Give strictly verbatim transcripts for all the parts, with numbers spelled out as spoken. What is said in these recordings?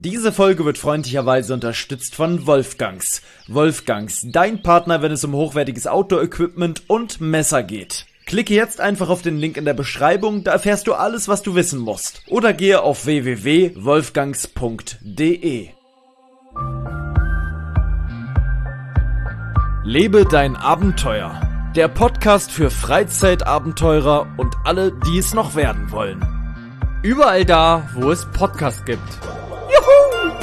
Diese Folge wird freundlicherweise unterstützt von Wolfgangs. Wolfgangs, dein Partner, wenn es um hochwertiges Outdoor-Equipment und Messer geht. Klicke jetzt einfach auf den Link in der Beschreibung, da erfährst du alles, was du wissen musst. Oder gehe auf w w w punkt wolfgangs punkt d e. Lebe dein Abenteuer. Der Podcast für Freizeitabenteurer und alle, die es noch werden wollen. Überall da, wo es Podcasts gibt. Juhu!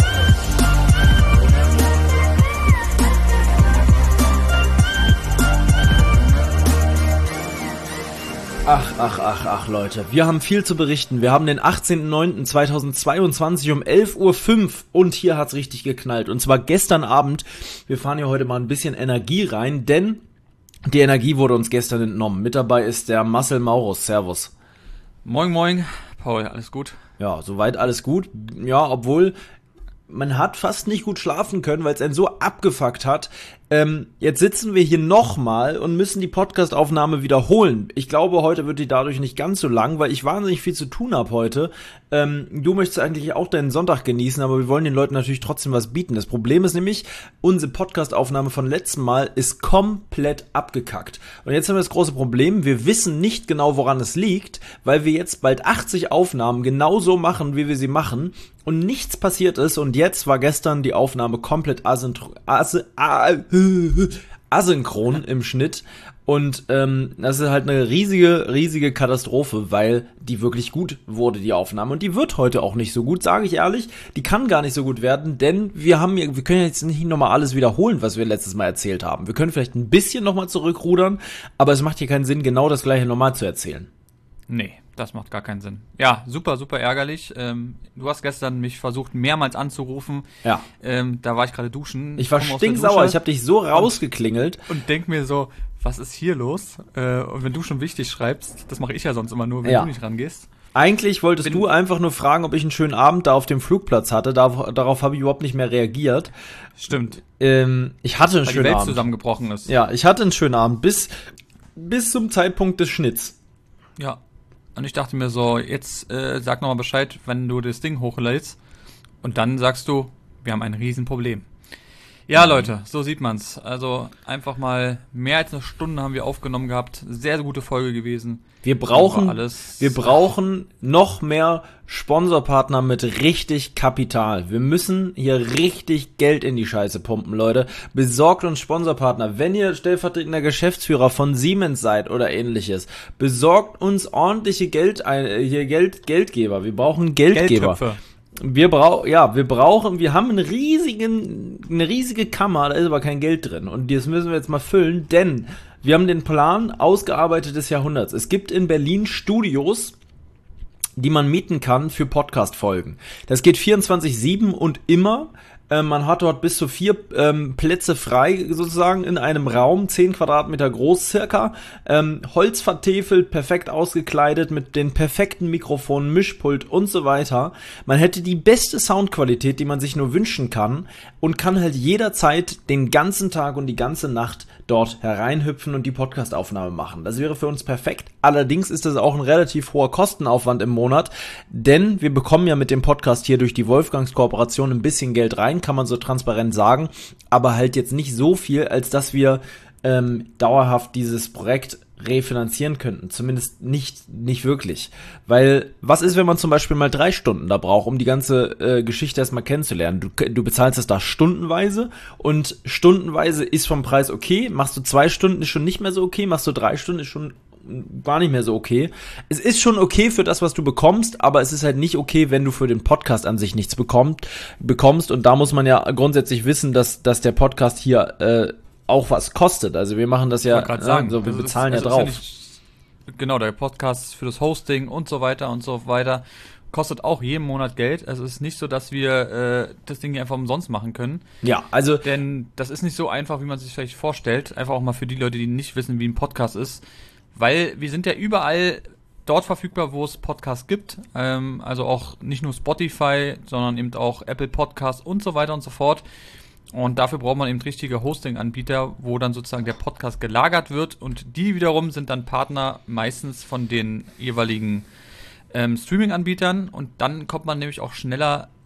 Ach, ach, ach, ach, Leute, wir haben viel zu berichten. Wir haben den achtzehnten neunten zweitausendzweiundzwanzig um elf Uhr fünf und hier hat's richtig geknallt. Und zwar gestern Abend. Wir fahren hier heute mal ein bisschen Energie rein, denn die Energie wurde uns gestern entnommen. Mit dabei ist der Marcel Maurus. Servus. Moin, moin. Paul, alles gut? Ja, soweit alles gut. Ja, obwohl man hat fast nicht gut schlafen können, weil es einen so abgefuckt hat. Ähm, jetzt sitzen wir hier nochmal und müssen die Podcast-Aufnahme wiederholen. Ich glaube, heute wird die dadurch nicht ganz so lang, weil ich wahnsinnig viel zu tun habe heute. Ähm, du möchtest eigentlich auch deinen Sonntag genießen, aber wir wollen den Leuten natürlich trotzdem was bieten. Das Problem ist nämlich, unsere Podcast-Aufnahme von letztem Mal ist komplett abgekackt. Und jetzt haben wir das große Problem, wir wissen nicht genau, woran es liegt, weil wir jetzt bald achtzig Aufnahmen genauso machen, wie wir sie machen und nichts passiert ist. Und jetzt war gestern die Aufnahme komplett asynchron, as, as, asynchron im Schnitt. Und ähm, das ist halt eine riesige, riesige Katastrophe, weil die wirklich gut wurde, die Aufnahme. Und die wird heute auch nicht so gut, sage ich ehrlich. Die kann gar nicht so gut werden, denn wir haben, wir können jetzt nicht nochmal alles wiederholen, was wir letztes Mal erzählt haben. Wir können vielleicht ein bisschen nochmal zurückrudern, aber es macht hier keinen Sinn, genau das gleiche nochmal zu erzählen. Nee, das macht gar keinen Sinn. Ja, super, super ärgerlich. Ähm, du hast gestern mich versucht, mehrmals anzurufen. Ja. Ähm, da war ich gerade duschen. Ich war stinksauer, ich habe dich so rausgeklingelt. Und, und denk mir so, was ist hier los? Äh, und wenn du schon wichtig schreibst, das mache ich ja sonst immer nur, wenn ja. du nicht rangehst. Eigentlich wolltest Bin, du einfach nur fragen, ob ich einen schönen Abend da auf dem Flugplatz hatte. Darauf, darauf habe ich überhaupt nicht mehr reagiert. Stimmt. Ähm, ich hatte einen Weil schönen die Welt Abend. zusammengebrochen ist. Ja, ich hatte einen schönen Abend bis, bis zum Zeitpunkt des Schnitts. Ja. Und ich dachte mir so, jetzt äh, sag nochmal Bescheid, wenn du das Ding hochlädst. Und dann sagst du, wir haben ein Riesenproblem. Ja, Leute, so sieht man's. Also einfach mal mehr als eine Stunde haben wir aufgenommen gehabt. Sehr, sehr gute Folge gewesen. Wir brauchen, alles wir brauchen noch mehr Sponsorpartner mit richtig Kapital. Wir müssen hier richtig Geld in die Scheiße pumpen, Leute. Besorgt uns Sponsorpartner. Wenn ihr stellvertretender Geschäftsführer von Siemens seid oder ähnliches, besorgt uns ordentliche Geld, hier Geld, Geldgeber. Wir brauchen Geldgeber. Geldtöpfe. Wir brauchen, ja, wir brauchen, wir haben einen riesigen, eine riesige Kammer, da ist aber kein Geld drin. Und das müssen wir jetzt mal füllen, denn wir haben den Plan ausgearbeitet des Jahrhunderts. Es gibt in Berlin Studios, die man mieten kann für Podcast-Folgen. Das geht vierundzwanzig sieben und immer. Ähm, man hat dort bis zu vier ähm, Plätze frei sozusagen in einem Raum, zehn Quadratmeter groß circa, ähm, Holz vertefelt, perfekt ausgekleidet mit den perfekten Mikrofonen, Mischpult und so weiter. Man hätte die beste Soundqualität, die man sich nur wünschen kann und kann halt jederzeit den ganzen Tag und die ganze Nacht dort hereinhüpfen und die Podcastaufnahme machen. Das wäre für uns perfekt. Allerdings ist das auch ein relativ hoher Kostenaufwand im Monat, denn wir bekommen ja mit dem Podcast hier durch die Wolfgangs Kooperation ein bisschen Geld rein, kann man so transparent sagen, aber halt jetzt nicht so viel, als dass wir ähm, dauerhaft dieses Projekt refinanzieren könnten. Zumindest nicht nicht wirklich. Weil, was ist, wenn man zum Beispiel mal drei Stunden da braucht, um die ganze äh, Geschichte erstmal kennenzulernen? Du, du bezahlst das da stundenweise und stundenweise ist vom Preis okay. Machst du zwei Stunden, ist schon nicht mehr so okay. Machst du drei Stunden, ist schon gar nicht mehr so okay. Es ist schon okay für das, was du bekommst, aber es ist halt nicht okay, wenn du für den Podcast an sich nichts bekommt, bekommst. Und da muss man ja grundsätzlich wissen, dass, dass der Podcast hier äh, auch was kostet. Also wir machen das ja, ja sagen, so, wir also bezahlen ist, ja also drauf. Ist ja nicht, genau, der Podcast für das Hosting und so weiter und so weiter kostet auch jeden Monat Geld. Also es ist nicht so, dass wir äh, das Ding hier einfach umsonst machen können. Ja, also denn das ist nicht so einfach, wie man sich vielleicht vorstellt. Einfach auch mal für die Leute, die nicht wissen, wie ein Podcast ist. Weil wir sind ja überall dort verfügbar, wo es Podcasts gibt. Ähm, also auch nicht nur Spotify, sondern eben auch Apple Podcasts und so weiter und so fort. Und dafür braucht man eben richtige Hosting-Anbieter, wo dann sozusagen der Podcast gelagert wird. Und die wiederum sind dann Partner meistens von den jeweiligen ähm, Streaming-Anbietern. Und dann kommt man nämlich auch schneller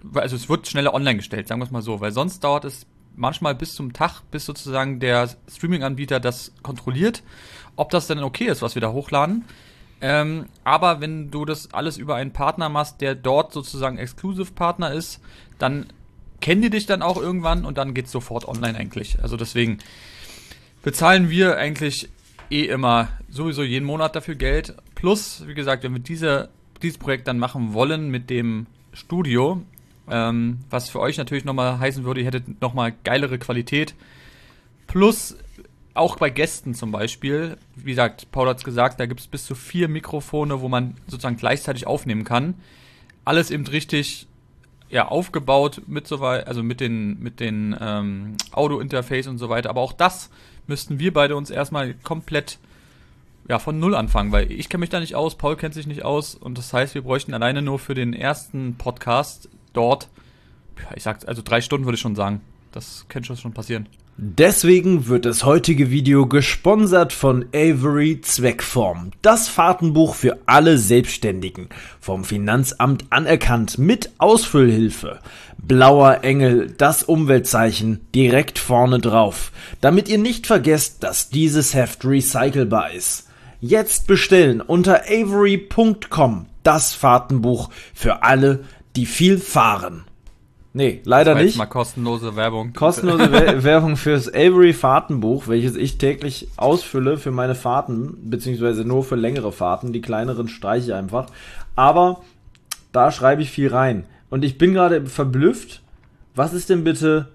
also es wird schneller online gestellt, sagen wir es mal so, weil sonst dauert es manchmal bis zum Tag, bis sozusagen der Streaming-Anbieter das kontrolliert, ob das denn okay ist, was wir da hochladen. Ähm, aber wenn du das alles über einen Partner machst, der dort sozusagen Exclusive-Partner ist, dann kennen die dich dann auch irgendwann und dann geht's sofort online eigentlich. Also deswegen bezahlen wir eigentlich eh immer sowieso jeden Monat dafür Geld. Plus, wie gesagt, wenn wir diese, dieses Projekt dann machen wollen mit dem Studio, ähm, was für euch natürlich nochmal heißen würde, ihr hättet nochmal geilere Qualität. Plus, auch bei Gästen zum Beispiel, wie gesagt, Paul hat es gesagt, da gibt es bis zu vier Mikrofone, wo man sozusagen gleichzeitig aufnehmen kann. Alles eben richtig ja, aufgebaut, mit so weit, also mit den, mit den ähm, Audio-Interface und so weiter. Aber auch das müssten wir beide uns erstmal komplett ja, von Null anfangen, weil ich kenne mich da nicht aus, Paul kennt sich nicht aus und das heißt, wir bräuchten alleine nur für den ersten Podcast dort, ich sag, also drei Stunden würde ich schon sagen. Das könnte schon passieren. Deswegen wird das heutige Video gesponsert von Avery Zweckform. Das Fahrtenbuch für alle Selbstständigen. Vom Finanzamt anerkannt mit Ausfüllhilfe. Blauer Engel, das Umweltzeichen, direkt vorne drauf. Damit ihr nicht vergesst, dass dieses Heft recycelbar ist. Jetzt bestellen unter avery punkt com. Das Fahrtenbuch für alle, die viel fahren. Nee, leider nicht. Mal kostenlose Werbung. Kostenlose We- Werbung fürs Avery Fahrtenbuch, welches ich täglich ausfülle für meine Fahrten, beziehungsweise nur für längere Fahrten. Die kleineren streiche ich einfach. Aber da schreibe ich viel rein. Und ich bin gerade verblüfft. Was ist denn bitte...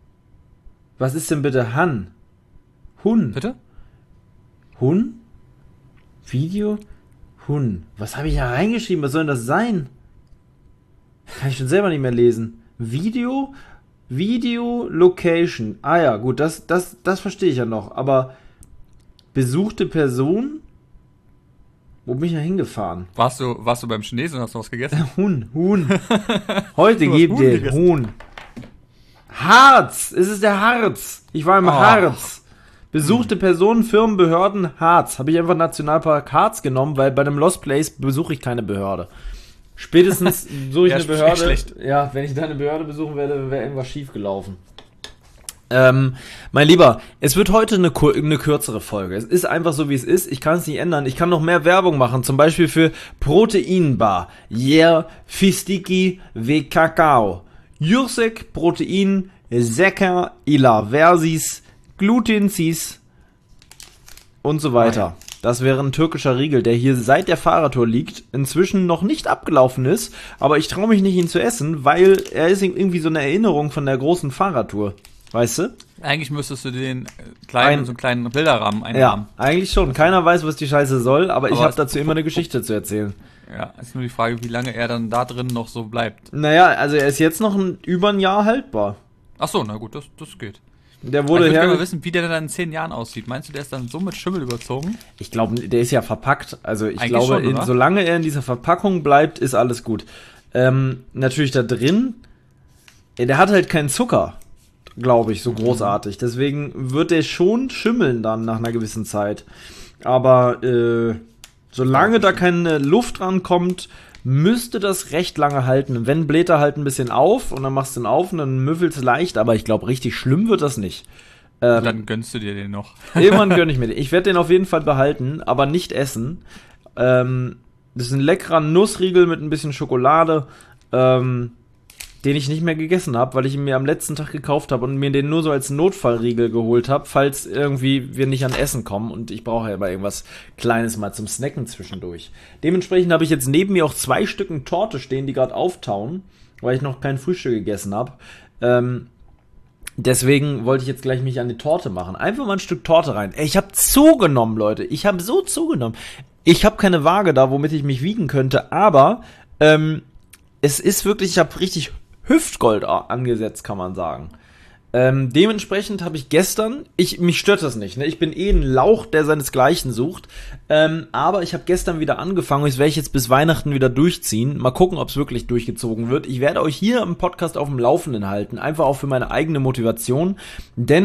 Was ist denn bitte Han? Hun? Bitte? Hun? Video? Hun. Was habe ich da reingeschrieben? Was soll denn das sein? Kann ich schon selber nicht mehr lesen. Video, Video, Location. Ah ja, gut, das, das, das verstehe ich ja noch. Aber besuchte Person? Wo bin ich da hingefahren? Warst du, warst du beim Chinesen und hast du was gegessen? Huhn, Huhn. Heute gibt Huhn dir gegessen. Huhn. Harz, es ist der Harz. Ich war im Oh. Harz. Besuchte Personen, Firmen, Behörden, Harz. Habe ich einfach Nationalpark Harz genommen, weil bei einem Lost Place besuche ich keine Behörde. Spätestens suche ich Ja, eine echt Behörde. schlecht. Ja, wenn ich da eine Behörde besuchen werde, wäre irgendwas schief gelaufen. Ähm, mein Lieber, es wird heute eine, kur- eine kürzere Folge. Es ist einfach so, wie es ist. Ich kann es nicht ändern. Ich kann noch mehr Werbung machen. Zum Beispiel für Proteinbar. Yeah, Fistiki ve Kakao. Jursek, Protein, Secker, Ila Versis, Glutensis und so weiter. Das wäre ein türkischer Riegel, der hier seit der Fahrradtour liegt, inzwischen noch nicht abgelaufen ist, aber ich traue mich nicht, ihn zu essen, weil er ist irgendwie so eine Erinnerung von der großen Fahrradtour. Weißt du? Eigentlich müsstest du den äh, kleinen, Ein- so einen kleinen Bilderrahmen einrahmen. Ja, eigentlich schon. Keiner weiß, was die Scheiße soll, aber, ich Aber habe es- dazu immer eine Geschichte zu erzählen. Ja, ist nur die Frage, wie lange er dann da drin noch so bleibt. Naja, also er ist jetzt noch ein, über ein Jahr haltbar. Ach so, na gut, das, das geht. Der Ich wurde würde gerne her... mal wissen, wie der dann in zehn Jahren aussieht. Meinst du, der ist dann so mit Schimmel überzogen? Ich glaube, der ist ja verpackt. Also ich Eigentlich glaube, schon, in, oder? solange er in dieser Verpackung bleibt, ist alles gut. Ähm, natürlich da drin, ja, der hat halt keinen Zucker, glaube ich, so großartig. Deswegen wird der schon schimmeln dann nach einer gewissen Zeit. Aber äh, solange da keine Luft rankommt, müsste das recht lange halten. Wenn bläht er halt ein bisschen auf und dann machst du ihn auf und dann müffelst leicht, aber ich glaube, richtig schlimm wird das nicht. Ähm, Dann gönnst du dir den noch. Irgendwann gönne ich mir den. Ich werde den auf jeden Fall behalten, aber nicht essen. Ähm, das ist ein leckerer Nussriegel mit ein bisschen Schokolade, ähm, den ich nicht mehr gegessen habe, weil ich ihn mir am letzten Tag gekauft habe und mir den nur so als Notfallriegel geholt habe, falls irgendwie wir nicht an Essen kommen und ich brauche ja mal irgendwas Kleines mal zum Snacken zwischendurch. Dementsprechend habe ich jetzt neben mir auch zwei Stücken Torte stehen, die gerade auftauen, weil ich noch kein Frühstück gegessen habe. Ähm, Deswegen wollte ich jetzt gleich mich an die Torte machen. Einfach mal ein Stück Torte rein. Ey, ich habe zugenommen, Leute. Ich habe so zugenommen. Ich habe keine Waage da, womit ich mich wiegen könnte, aber ähm, es ist wirklich, ich habe richtig Hüftgold a- angesetzt, kann man sagen. Ähm, dementsprechend habe ich gestern, ich mich stört das nicht, ne? Ich bin eh ein Lauch, der seinesgleichen sucht, ähm, aber ich habe gestern wieder angefangen, das werde ich jetzt bis Weihnachten wieder durchziehen, mal gucken, ob es wirklich durchgezogen wird. Ich werde euch hier im Podcast auf dem Laufenden halten, einfach auch für meine eigene Motivation, denn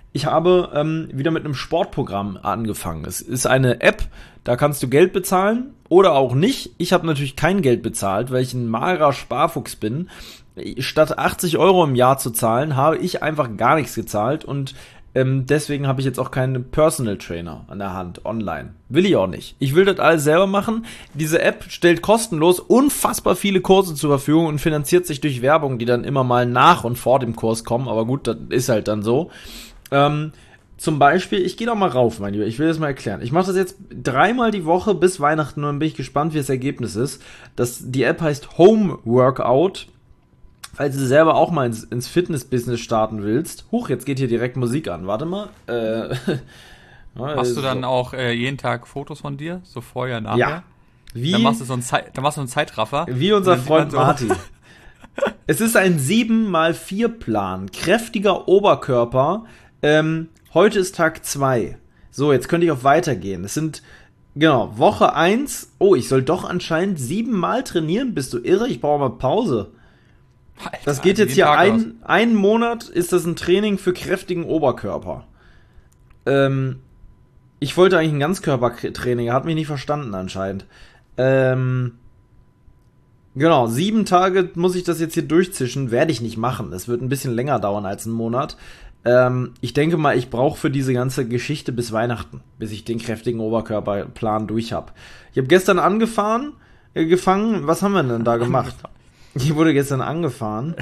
ich habe ähm, wieder mit einem Sportprogramm angefangen. Es ist eine App, da kannst du Geld bezahlen oder auch nicht. Ich habe natürlich kein Geld bezahlt, weil ich ein magerer Sparfuchs bin. Statt achtzig Euro im Jahr zu zahlen, habe ich einfach gar nichts gezahlt und ähm, deswegen habe ich jetzt auch keinen Personal Trainer an der Hand, online. Will ich auch nicht. Ich will das alles selber machen. Diese App stellt kostenlos unfassbar viele Kurse zur Verfügung und finanziert sich durch Werbung, die dann immer mal nach und vor dem Kurs kommen, aber gut, das ist halt dann so. Ähm, zum Beispiel, ich gehe doch mal rauf, mein Lieber, ich will das mal erklären. Ich mache das jetzt dreimal die Woche bis Weihnachten und dann bin ich gespannt, wie das Ergebnis ist. Das, die App heißt Home Workout. Falls du selber auch mal ins, ins Fitness-Business starten willst. Huch, jetzt geht hier direkt Musik an. Warte mal. Äh, Machst du dann auch äh, jeden Tag Fotos von dir? So vorher, nachher? Ja. Wie, dann machst du so einen, Zeit, dann machst du einen Zeitraffer. Wie unser Freund so Marty. Es ist ein sieben mal vier Plan. Kräftiger Oberkörper. Ähm, heute ist Tag zwei. So, jetzt könnte ich auch weitergehen. Es sind, genau, Woche eins. Oh, ich soll doch anscheinend sieben Mal trainieren. Bist du irre? Ich brauche mal Pause. Alter, Das geht jetzt hier ein, einen Monat, ist das ein Training für kräftigen Oberkörper. Ähm, ich wollte eigentlich ein Ganzkörpertraining, er hat mich nicht verstanden anscheinend. Ähm, genau, sieben Tage muss ich das jetzt hier durchzischen, werde ich nicht machen. Es wird ein bisschen länger dauern als einen Monat. Ähm, ich denke mal, ich brauche für diese ganze Geschichte bis Weihnachten, bis ich den kräftigen Oberkörperplan durch habe. Ich habe gestern angefahren, äh, gefangen, was haben wir denn da gemacht? Ich wurde gestern angefahren.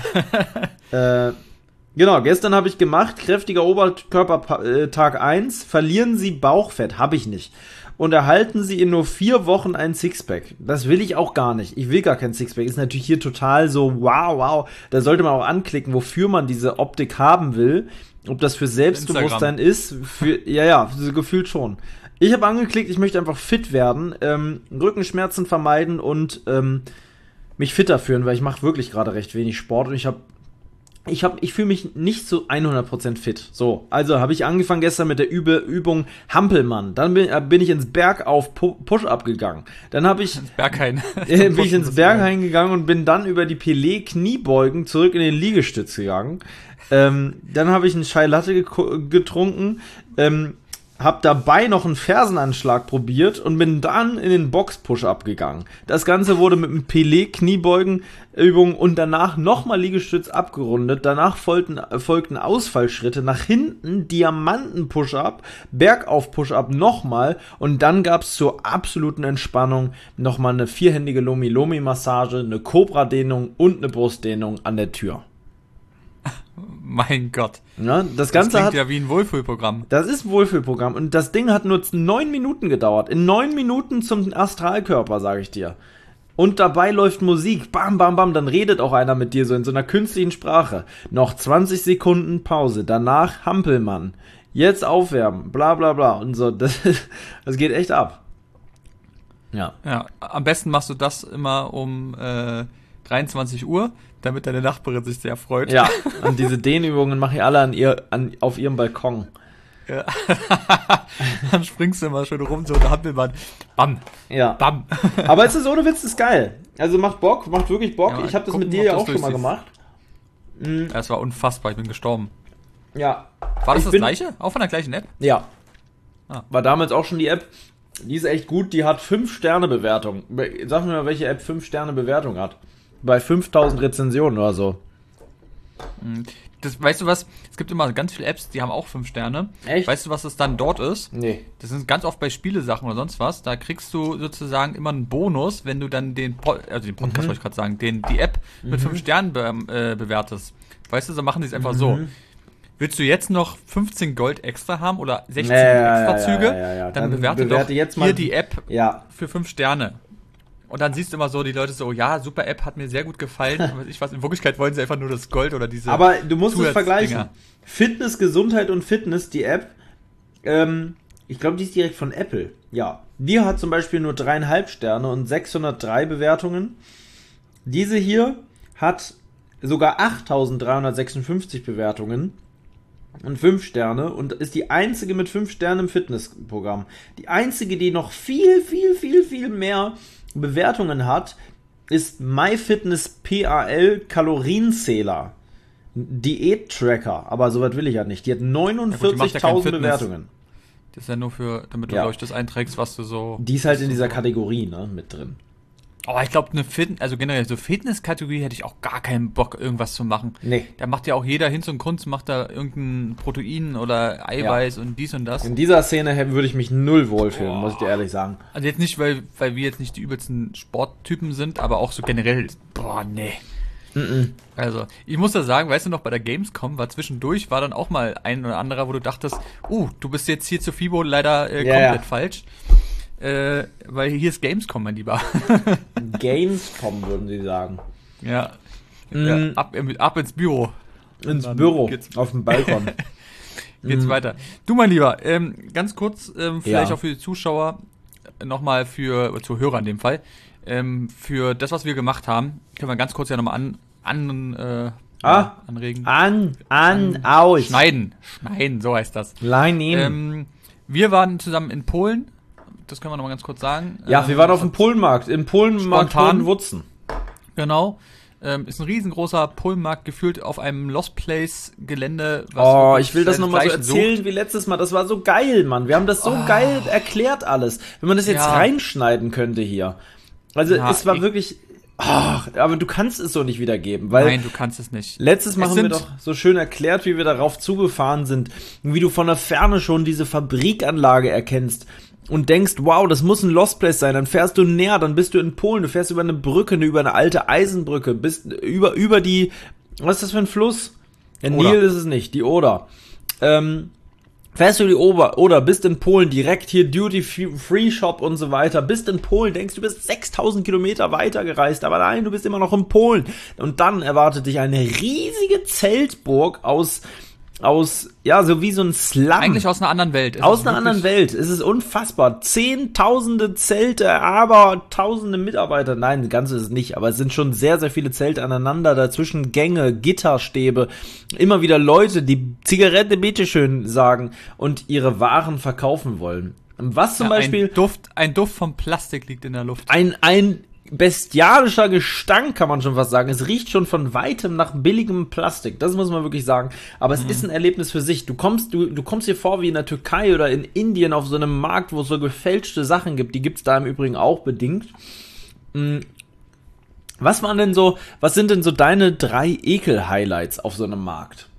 äh, genau, gestern habe ich gemacht, kräftiger Oberkörper äh, Tag eins, verlieren Sie Bauchfett, habe ich nicht. Und erhalten Sie in nur vier Wochen ein Sixpack. Das will ich auch gar nicht. Ich will gar kein Sixpack. Ist natürlich hier total so, wow, wow. Da sollte man auch anklicken, wofür man diese Optik haben will. Ob das für Selbstbewusstsein ist, für, ja, ja, gefühlt schon. Ich habe angeklickt, ich möchte einfach fit werden, ähm, Rückenschmerzen vermeiden und ähm, mich fitter fühlen, weil ich mache wirklich gerade recht wenig Sport und ich habe ich habe ich fühle mich nicht so hundert Prozent fit. So, also habe ich angefangen gestern mit der Übe, Übung Hampelmann. Dann bin, äh, bin ich ins Bergauf Push-Up gegangen. Dann habe ich ins Berghain. äh, bin ich ins Berghain gegangen und bin dann über die Pelé Kniebeugen zurück in den Liegestütz gegangen. Ähm, dann habe ich einen Chai Latte ge- getrunken. Ähm, Hab dabei noch einen Fersenanschlag probiert und bin dann in den Box-Push-Up gegangen. Das Ganze wurde mit einem Pelé-Kniebeugen-Übung und danach nochmal Liegestütz abgerundet. Danach folgten, folgten Ausfallschritte nach hinten, Diamanten-Push-Up, Bergauf-Push-Up nochmal und dann gab's zur absoluten Entspannung nochmal eine vierhändige Lomi-Lomi-Massage, eine Cobra-Dehnung und eine Brustdehnung an der Tür. Mein Gott. Ja, das Ganze das klingt hat, ja wie ein Wohlfühlprogramm. Das ist ein Wohlfühlprogramm und das Ding hat nur neun Minuten gedauert. In neun Minuten zum Astralkörper, sage ich dir. Und dabei läuft Musik, bam, bam, bam, dann redet auch einer mit dir so in so einer künstlichen Sprache. Noch zwanzig Sekunden Pause, danach Hampelmann. Jetzt aufwärmen, bla bla bla und so. Das, das geht echt ab. Ja. Ja, am besten machst du das immer um äh, dreiundzwanzig Uhr, damit deine Nachbarin sich sehr freut. Ja, und diese Dehnübungen mache ich alle an ihr, an, auf ihrem Balkon. Ja. Dann springst du immer schön rum, so eine Hampelmann. Bam. Ja. Bam. Aber es ist ohne Witz, ist geil. Also macht Bock, macht wirklich Bock. Ja, ich habe das gucken, mit dir ob ja das auch schon mal durchziehst. gemacht. Mhm. Das war unfassbar, ich bin gestorben. Ja. War das Ich das bin- gleiche? Auch von der gleichen App? Ja. Ah. War damals auch schon die App. Die ist echt gut, die hat fünf Sterne Bewertung. Sag mir mal, welche App fünf Sterne Bewertung hat. Bei fünftausend Rezensionen oder so. Das, weißt du was? Es gibt immer ganz viele Apps, die haben auch fünf Sterne. Echt? Weißt du, was das dann dort ist? Nee. Das sind ganz oft bei Spielesachen oder sonst was. Da kriegst du sozusagen immer einen Bonus, wenn du dann den, po- also den Podcast Mhm. wollte ich gerade sagen, den, die App mit fünf Sternen be äh, bewertest. Weißt du, so machen die es einfach Mhm. so. Willst du jetzt noch fünfzehn Gold extra haben oder sechzehn Ja, ja, extra ja, Züge? ja, ja, ja. Dann, Dann bewerte, bewerte doch jetzt mal hier die- die App Ja. für fünf Sterne. Und dann siehst du immer so, die Leute so, ja, super App, hat mir sehr gut gefallen. Weiß ich was, in Wirklichkeit wollen sie einfach nur das Gold oder diese Aber du musst es Zusatzdinger. vergleichen. Fitness, Gesundheit und Fitness, die App, ähm, ich glaube, die ist direkt von Apple. Ja. Die hat zum Beispiel nur dreieinhalb Sterne und sechshundertdrei Bewertungen. Diese hier hat sogar achttausenddreihundertsechsundfünfzig Bewertungen und fünf Sterne und ist die einzige mit fünf Sternen im Fitnessprogramm. Die einzige, die noch viel, viel, viel, viel mehr Bewertungen hat, ist MyFitnessPal Kalorienzähler. Diät-Tracker, aber soweit will ich ja nicht. Die hat Ja, gut, die macht ja kein neunundvierzigtausend Fitness. Bewertungen. Das ist ja nur für, damit du Ja. euch das einträgst, was du so... Die ist halt was in du dieser so- Kategorie, ne, mit drin. Aber ich glaube, eine Fit also generell so Fitness-Kategorie hätte ich auch gar keinen Bock, irgendwas zu machen. Nee. Da macht ja auch jeder Hinz und Kunz, macht da irgendein Protein oder Eiweiß und dies und das. In dieser Szene hä- würde ich mich null wohlfühlen, Boah. muss ich dir ehrlich sagen. Also jetzt nicht, weil, weil wir jetzt nicht die übelsten Sporttypen sind, aber auch so generell, boah, nee. Mm-mm. Also, ich muss da sagen, weißt du noch, bei der Gamescom war zwischendurch, war dann auch mal ein oder anderer, wo du dachtest, uh, du bist jetzt hier zu FIBO leider äh, Ja, komplett ja. falsch. Äh, weil hier ist Gamescom, mein Lieber. Gamescom, würden sie sagen. ja. Mm. ja ab, ab ins Büro. Ins Dann Büro, geht's- auf dem Balkon. Geht's Mm. weiter. Du, mein Lieber, ähm, ganz kurz, ähm, vielleicht Ja. auch für die Zuschauer, nochmal für, oder Zuhörer in dem Fall, ähm, für das, was wir gemacht haben, können wir ganz kurz ja nochmal an, an, äh, Ah. anregen. An, an, aus. Schneiden. Schneiden, so heißt das. Line in. Ähm, wir waren zusammen in Polen. Das können wir nochmal ganz kurz sagen. ja, Ähm, wir waren auf das dem Polenmarkt. Im Polenmarkt Spontan. Wutzen. hat- Genau. Ähm, ist ein riesengroßer Polenmarkt, gefühlt auf einem Lost Place Gelände. Oh, wirklich ich will das nochmal so seinesgleichen erzählen sucht. wie letztes Mal. Das war so geil, Mann. Wir haben das so Oh. geil erklärt alles. Wenn man das jetzt Ja. reinschneiden könnte hier. Also Ja, es war ich- wirklich... Ach, aber du kannst es so nicht wiedergeben, weil... Nein, du kannst es nicht. Letztes Mal Es haben wir sind- doch so schön erklärt, wie wir darauf zugefahren sind, wie du von der Ferne schon diese Fabrikanlage erkennst und denkst, wow, das muss ein Lost Place sein. Dann fährst du näher, dann bist du in Polen, du fährst über eine Brücke, über eine alte Eisenbrücke, bist über über die, was ist das für ein Fluss? Der Oder. Nil ist es nicht, die Oder. Ähm, fährst du die Ober oder bist in Polen direkt hier Duty Free Shop und so weiter, bist in Polen, denkst du bist sechstausend Kilometer weiter gereist, aber nein, du bist immer noch in Polen. Und dann erwartet dich eine riesige Zeltburg aus, aus, ja, so wie so ein Slum. Eigentlich aus einer anderen Welt. Es Aus ist einer anderen wirklich- Welt. Es ist unfassbar. Zehntausende Zelte, aber tausende Mitarbeiter. Nein, das Ganze ist es nicht. Aber es sind schon sehr, sehr viele Zelte aneinander. Dazwischen Gänge, Gitterstäbe. Immer wieder Leute, die Zigarette bitteschön sagen und ihre Waren verkaufen wollen. Was zum Ja, Beispiel... Ein Duft, ein Duft von Plastik liegt in der Luft. Ein, ein bestialischer Gestank, kann man schon fast sagen. Es riecht schon von weitem nach billigem Plastik. Das muss man wirklich sagen. Aber es ist ein Erlebnis für sich. Du kommst, du, du kommst dir vor wie in der Türkei oder in Indien auf so einem Markt, wo es so gefälschte Sachen gibt. Die gibt's da im Übrigen auch bedingt. Mm. Was waren denn so, was sind denn so deine drei Ekel-Highlights auf so einem Markt?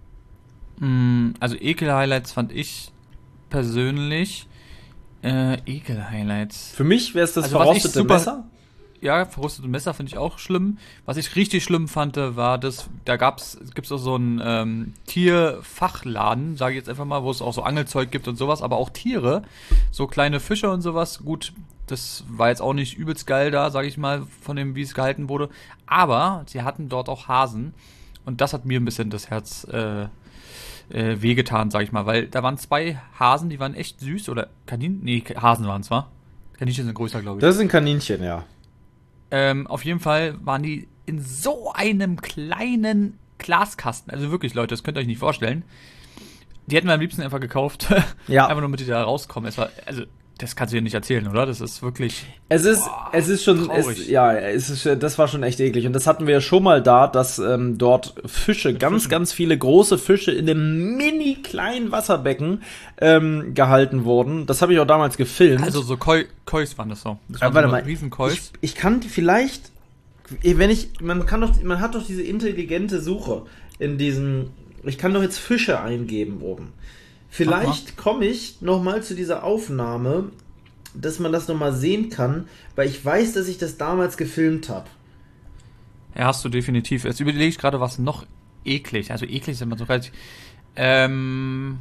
Mm, Also Ekel-Highlights fand ich persönlich. Äh, Ekel-Highlights. Für mich wäre es das Also was ich verrostete super- Messer. Ja, verrostete Messer finde ich auch schlimm. Was ich richtig schlimm fand, war das, da gab's, gibt's auch so einen ähm, Tierfachladen, sage ich jetzt einfach mal, wo es auch so Angelzeug gibt und sowas, aber auch Tiere, so kleine Fische und sowas. Gut, das war jetzt auch nicht übelst geil da, sage ich mal, von dem, wie es gehalten wurde. Aber sie hatten dort auch Hasen und das hat mir ein bisschen das Herz äh, äh, wehgetan, sage ich mal, weil da waren zwei Hasen, die waren echt süß, oder Kaninchen, nee, Hasen waren es, wa? Kaninchen sind größer, glaube ich. Das sind Kaninchen, ja. Ähm, auf jeden Fall waren die in so einem kleinen Glaskasten. Also wirklich, Leute, das könnt ihr euch nicht vorstellen. Die hätten wir am liebsten einfach gekauft. Ja. Einfach nur, damit die da rauskommen. Es war, also, das kannst du dir nicht erzählen, oder? Das ist wirklich... Es ist, Boah, es ist schon, traurig. es, ja, es ist, das war schon echt eklig. Und das hatten wir ja schon mal da, dass ähm, dort Fische, ganz, Fischen. ganz viele große Fische in einem mini kleinen Wasserbecken ähm, gehalten wurden. Das habe ich auch damals gefilmt. Also so Koi, Kois waren das so. Das Aber waren warte so mal, riesen ich, Kois. ich kann die vielleicht, wenn ich, man kann doch, man hat doch diese intelligente Suche in diesen, ich kann doch jetzt Fische eingeben oben. Vielleicht komme ich noch mal zu dieser Aufnahme, dass man das noch mal sehen kann, weil ich weiß, dass ich das damals gefilmt habe. Ja, hast du definitiv. Jetzt überlege ich gerade, was noch eklig. Also eklig ist immer so relativ... Ähm...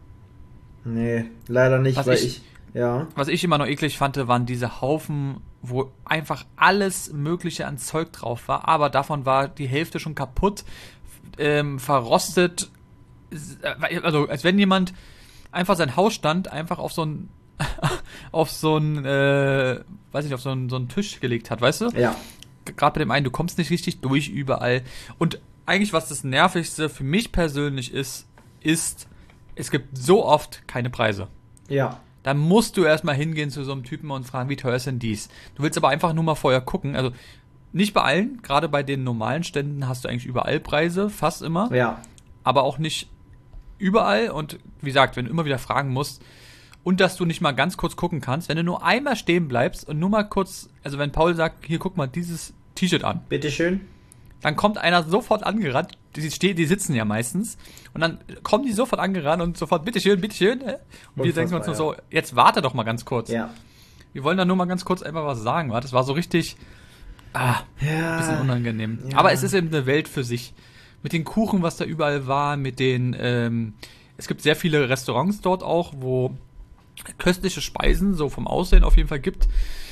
Nee, leider nicht, Was weil ich- ich, ja. Was ich immer noch eklig fand, waren diese Haufen, wo einfach alles Mögliche an Zeug drauf war, aber davon war die Hälfte schon kaputt, ähm, verrostet. Also, als wenn jemand einfach sein Hausstand einfach auf so ein auf so ein, äh, weiß nicht, auf so einen, so einen Tisch gelegt hat, weißt du? Ja. Gerade bei dem einen, du kommst nicht richtig durch überall. Und eigentlich, was das Nervigste für mich persönlich ist, ist, es gibt so oft keine Preise. Ja. Dann musst du erstmal hingehen zu so einem Typen und fragen, wie teuer ist denn dies? Du willst aber einfach nur mal vorher gucken. Also, Nicht bei allen, gerade bei den normalen Ständen hast du eigentlich überall Preise, fast immer. Ja. Aber auch nicht überall. Und wie gesagt, wenn du immer wieder fragen musst und dass du nicht mal ganz kurz gucken kannst, wenn du nur einmal stehen bleibst und nur mal kurz, also wenn Paul sagt, hier guck mal dieses T-Shirt an. Bitteschön. Dann kommt einer sofort angerannt, die, stehen, die sitzen ja meistens, und dann kommen die sofort angerannt und sofort, bitteschön, bitteschön. Und Unfassbar, wir denken uns nur ja. so, jetzt warte doch mal ganz kurz. Ja. Wir wollen da nur mal ganz kurz einfach was sagen. Das war so richtig, ah, ja. ein bisschen unangenehm. Ja. Aber es ist eben eine Welt für sich. Mit den Kuchen, was da überall war, mit den, ähm, es gibt sehr viele Restaurants dort auch, wo köstliche Speisen, so vom Aussehen auf jeden Fall gibt.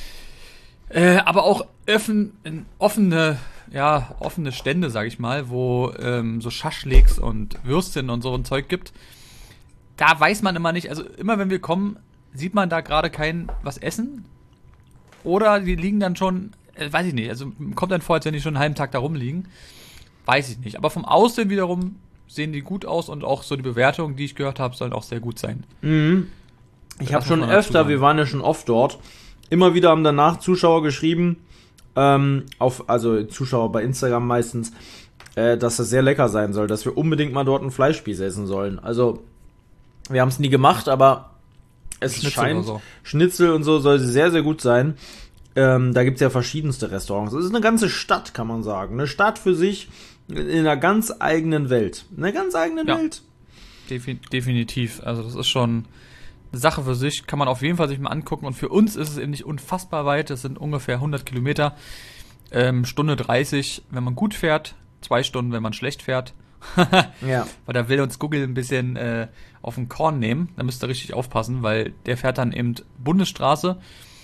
Äh, aber auch öffn, offene, ja, offene Stände, sag ich mal, wo ähm, so Schaschliks und Würstchen und so ein Zeug gibt. Da weiß man immer nicht, also immer wenn wir kommen, sieht man da gerade kein was essen. Oder die liegen dann schon, äh, weiß ich nicht, also kommt dann vor, als wenn die schon einen halben Tag da rumliegen. Weiß ich nicht. Aber vom Aussehen wiederum sehen die gut aus und auch so die Bewertungen, die ich gehört habe, sollen auch sehr gut sein. Mhm. Ich habe schon öfter, wir waren ja schon oft dort, immer wieder haben danach Zuschauer geschrieben, ähm, auf, also Zuschauer bei Instagram meistens, äh, dass das sehr lecker sein soll, dass wir unbedingt mal dort einen Fleischspieß essen sollen. Also, wir haben es nie gemacht, aber es Schnitzel scheint, so. Schnitzel und so soll sehr, sehr gut sein. Ähm, da gibt's ja verschiedenste Restaurants. Es ist eine ganze Stadt, kann man sagen. Eine Stadt für sich in einer ganz eigenen Welt. Eine ganz eigene ja. Welt. Defi- definitiv. Also das ist schon eine Sache für sich. Kann man auf jeden Fall sich mal angucken. Und für uns ist es eben nicht unfassbar weit. Das sind ungefähr hundert Kilometer. Ähm, Stunde dreißig, wenn man gut fährt. Zwei Stunden, wenn man schlecht fährt. Ja. Weil da will uns Google ein bisschen äh, auf den Korn nehmen. Da müsst ihr richtig aufpassen, weil der fährt dann eben Bundesstraße,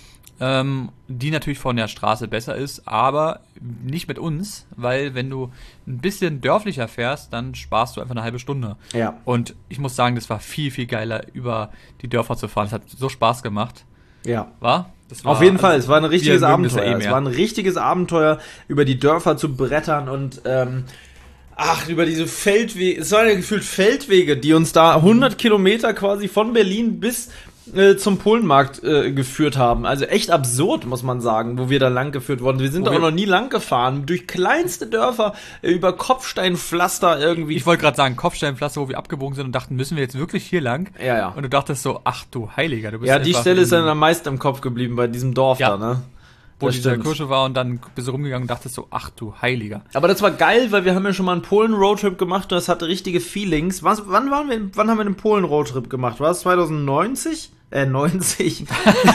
ähm, die natürlich von der Straße besser ist, aber nicht mit uns, weil wenn du ein bisschen dörflicher fährst, dann sparst du einfach eine halbe Stunde. Ja. Und ich muss sagen, das war viel, viel geiler, über die Dörfer zu fahren. Es hat so Spaß gemacht. Ja. War? Das war auf jeden Fall, also, es war ein richtiges Abenteuer. Eh es war ein richtiges Abenteuer, über die Dörfer zu brettern und ähm, ach, über diese Feldwege, es waren ja gefühlt Feldwege, die uns da hundert Kilometer quasi von Berlin bis äh, zum Polenmarkt äh, geführt haben. Also echt absurd, muss man sagen, wo wir da lang geführt wurden. Wir sind da auch noch nie lang gefahren, durch kleinste Dörfer, äh, über Kopfsteinpflaster irgendwie. Ich wollte gerade sagen, Kopfsteinpflaster, wo wir abgebogen sind und dachten, müssen wir jetzt wirklich hier lang? Ja, ja. Und du dachtest so, ach du Heiliger, du bist ja, die Stelle ist dann am meisten im Kopf geblieben bei diesem Dorf ja. da, ne? Wo diese Kirche war und dann bist du rumgegangen und dachtest so, ach du Heiliger. Aber das war geil, weil wir haben ja schon mal einen Polen-Roadtrip gemacht und das hatte richtige Feelings. Was, wann waren wir, wann haben wir einen Polen-Roadtrip gemacht? War es zwanzig neunzig? Äh, neunzig.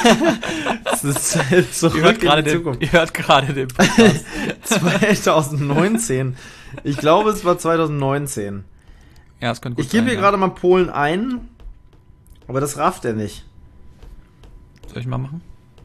Das ist halt so ihr hört gerade den, ihr hört gerade den Podcast. zwanzig neunzehn. Ich glaube, es war zwanzig neunzehn. Ja, das könnte gut Ich gebe sein, hier ja. gerade mal Polen ein, aber das rafft er nicht. Soll ich mal machen?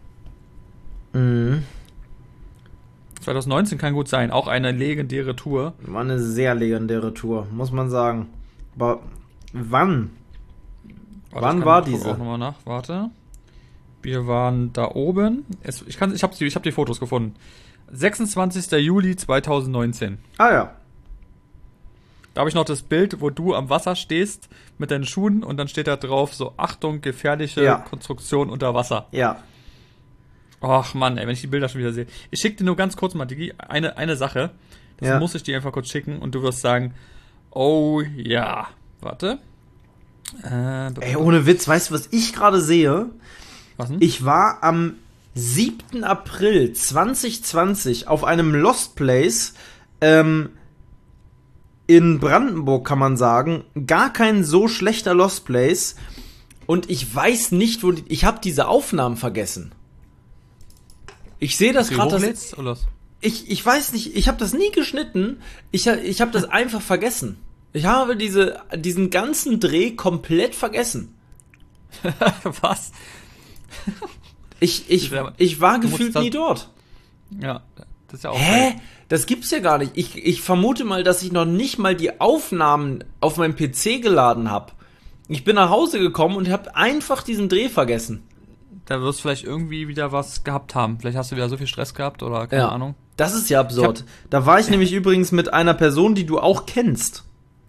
Mhm. zwanzig neunzehn kann gut sein, auch eine legendäre Tour. War eine sehr legendäre Tour, muss man sagen. Aber wann? Warte, wann ich war guck diese? auch nochmal nach, warte. Wir waren da oben. Es, ich kann, ich habe ich hab die Fotos gefunden. sechsundzwanzigster Juli zweitausendneunzehn. Ah ja. Da habe ich noch das Bild, wo du am Wasser stehst mit deinen Schuhen und dann steht da drauf so, Achtung, gefährliche Ja. Konstruktion unter Wasser. Ja. Ach Mann, ey, wenn ich die Bilder schon wieder sehe. Ich schicke dir nur ganz kurz mal, Digi, eine, eine Sache. Das Ja. muss ich dir einfach kurz schicken und du wirst sagen, oh ja. Warte. Äh, Ey, ohne Witz, weißt du, was ich gerade sehe? was denn? Ich war am siebten April zwanzig zwanzig auf einem Lost Place ähm, in Brandenburg, kann man sagen. Gar kein so schlechter Lost Place. Und ich weiß nicht, wo die, ich habe diese Aufnahmen vergessen. Ich sehe das gerade. Ich, ich weiß nicht, ich habe das nie geschnitten. Ich, ich habe das einfach vergessen. Ich habe diese, diesen ganzen Dreh komplett vergessen. Was? Ich, ich, ich war Du gefühlt musst nie dort. Ja, das ist ja auch Hä? geil. Das gibt's ja gar nicht. Ich, ich vermute mal, dass ich noch nicht mal die Aufnahmen auf meinem P C geladen habe. Ich bin nach Hause gekommen und habe einfach diesen Dreh vergessen. Da wirst du vielleicht irgendwie wieder was gehabt haben. Vielleicht hast du wieder so viel Stress gehabt oder keine Ja. Ahnung. Das ist ja absurd. Da war ich nämlich übrigens mit einer Person, die du auch kennst.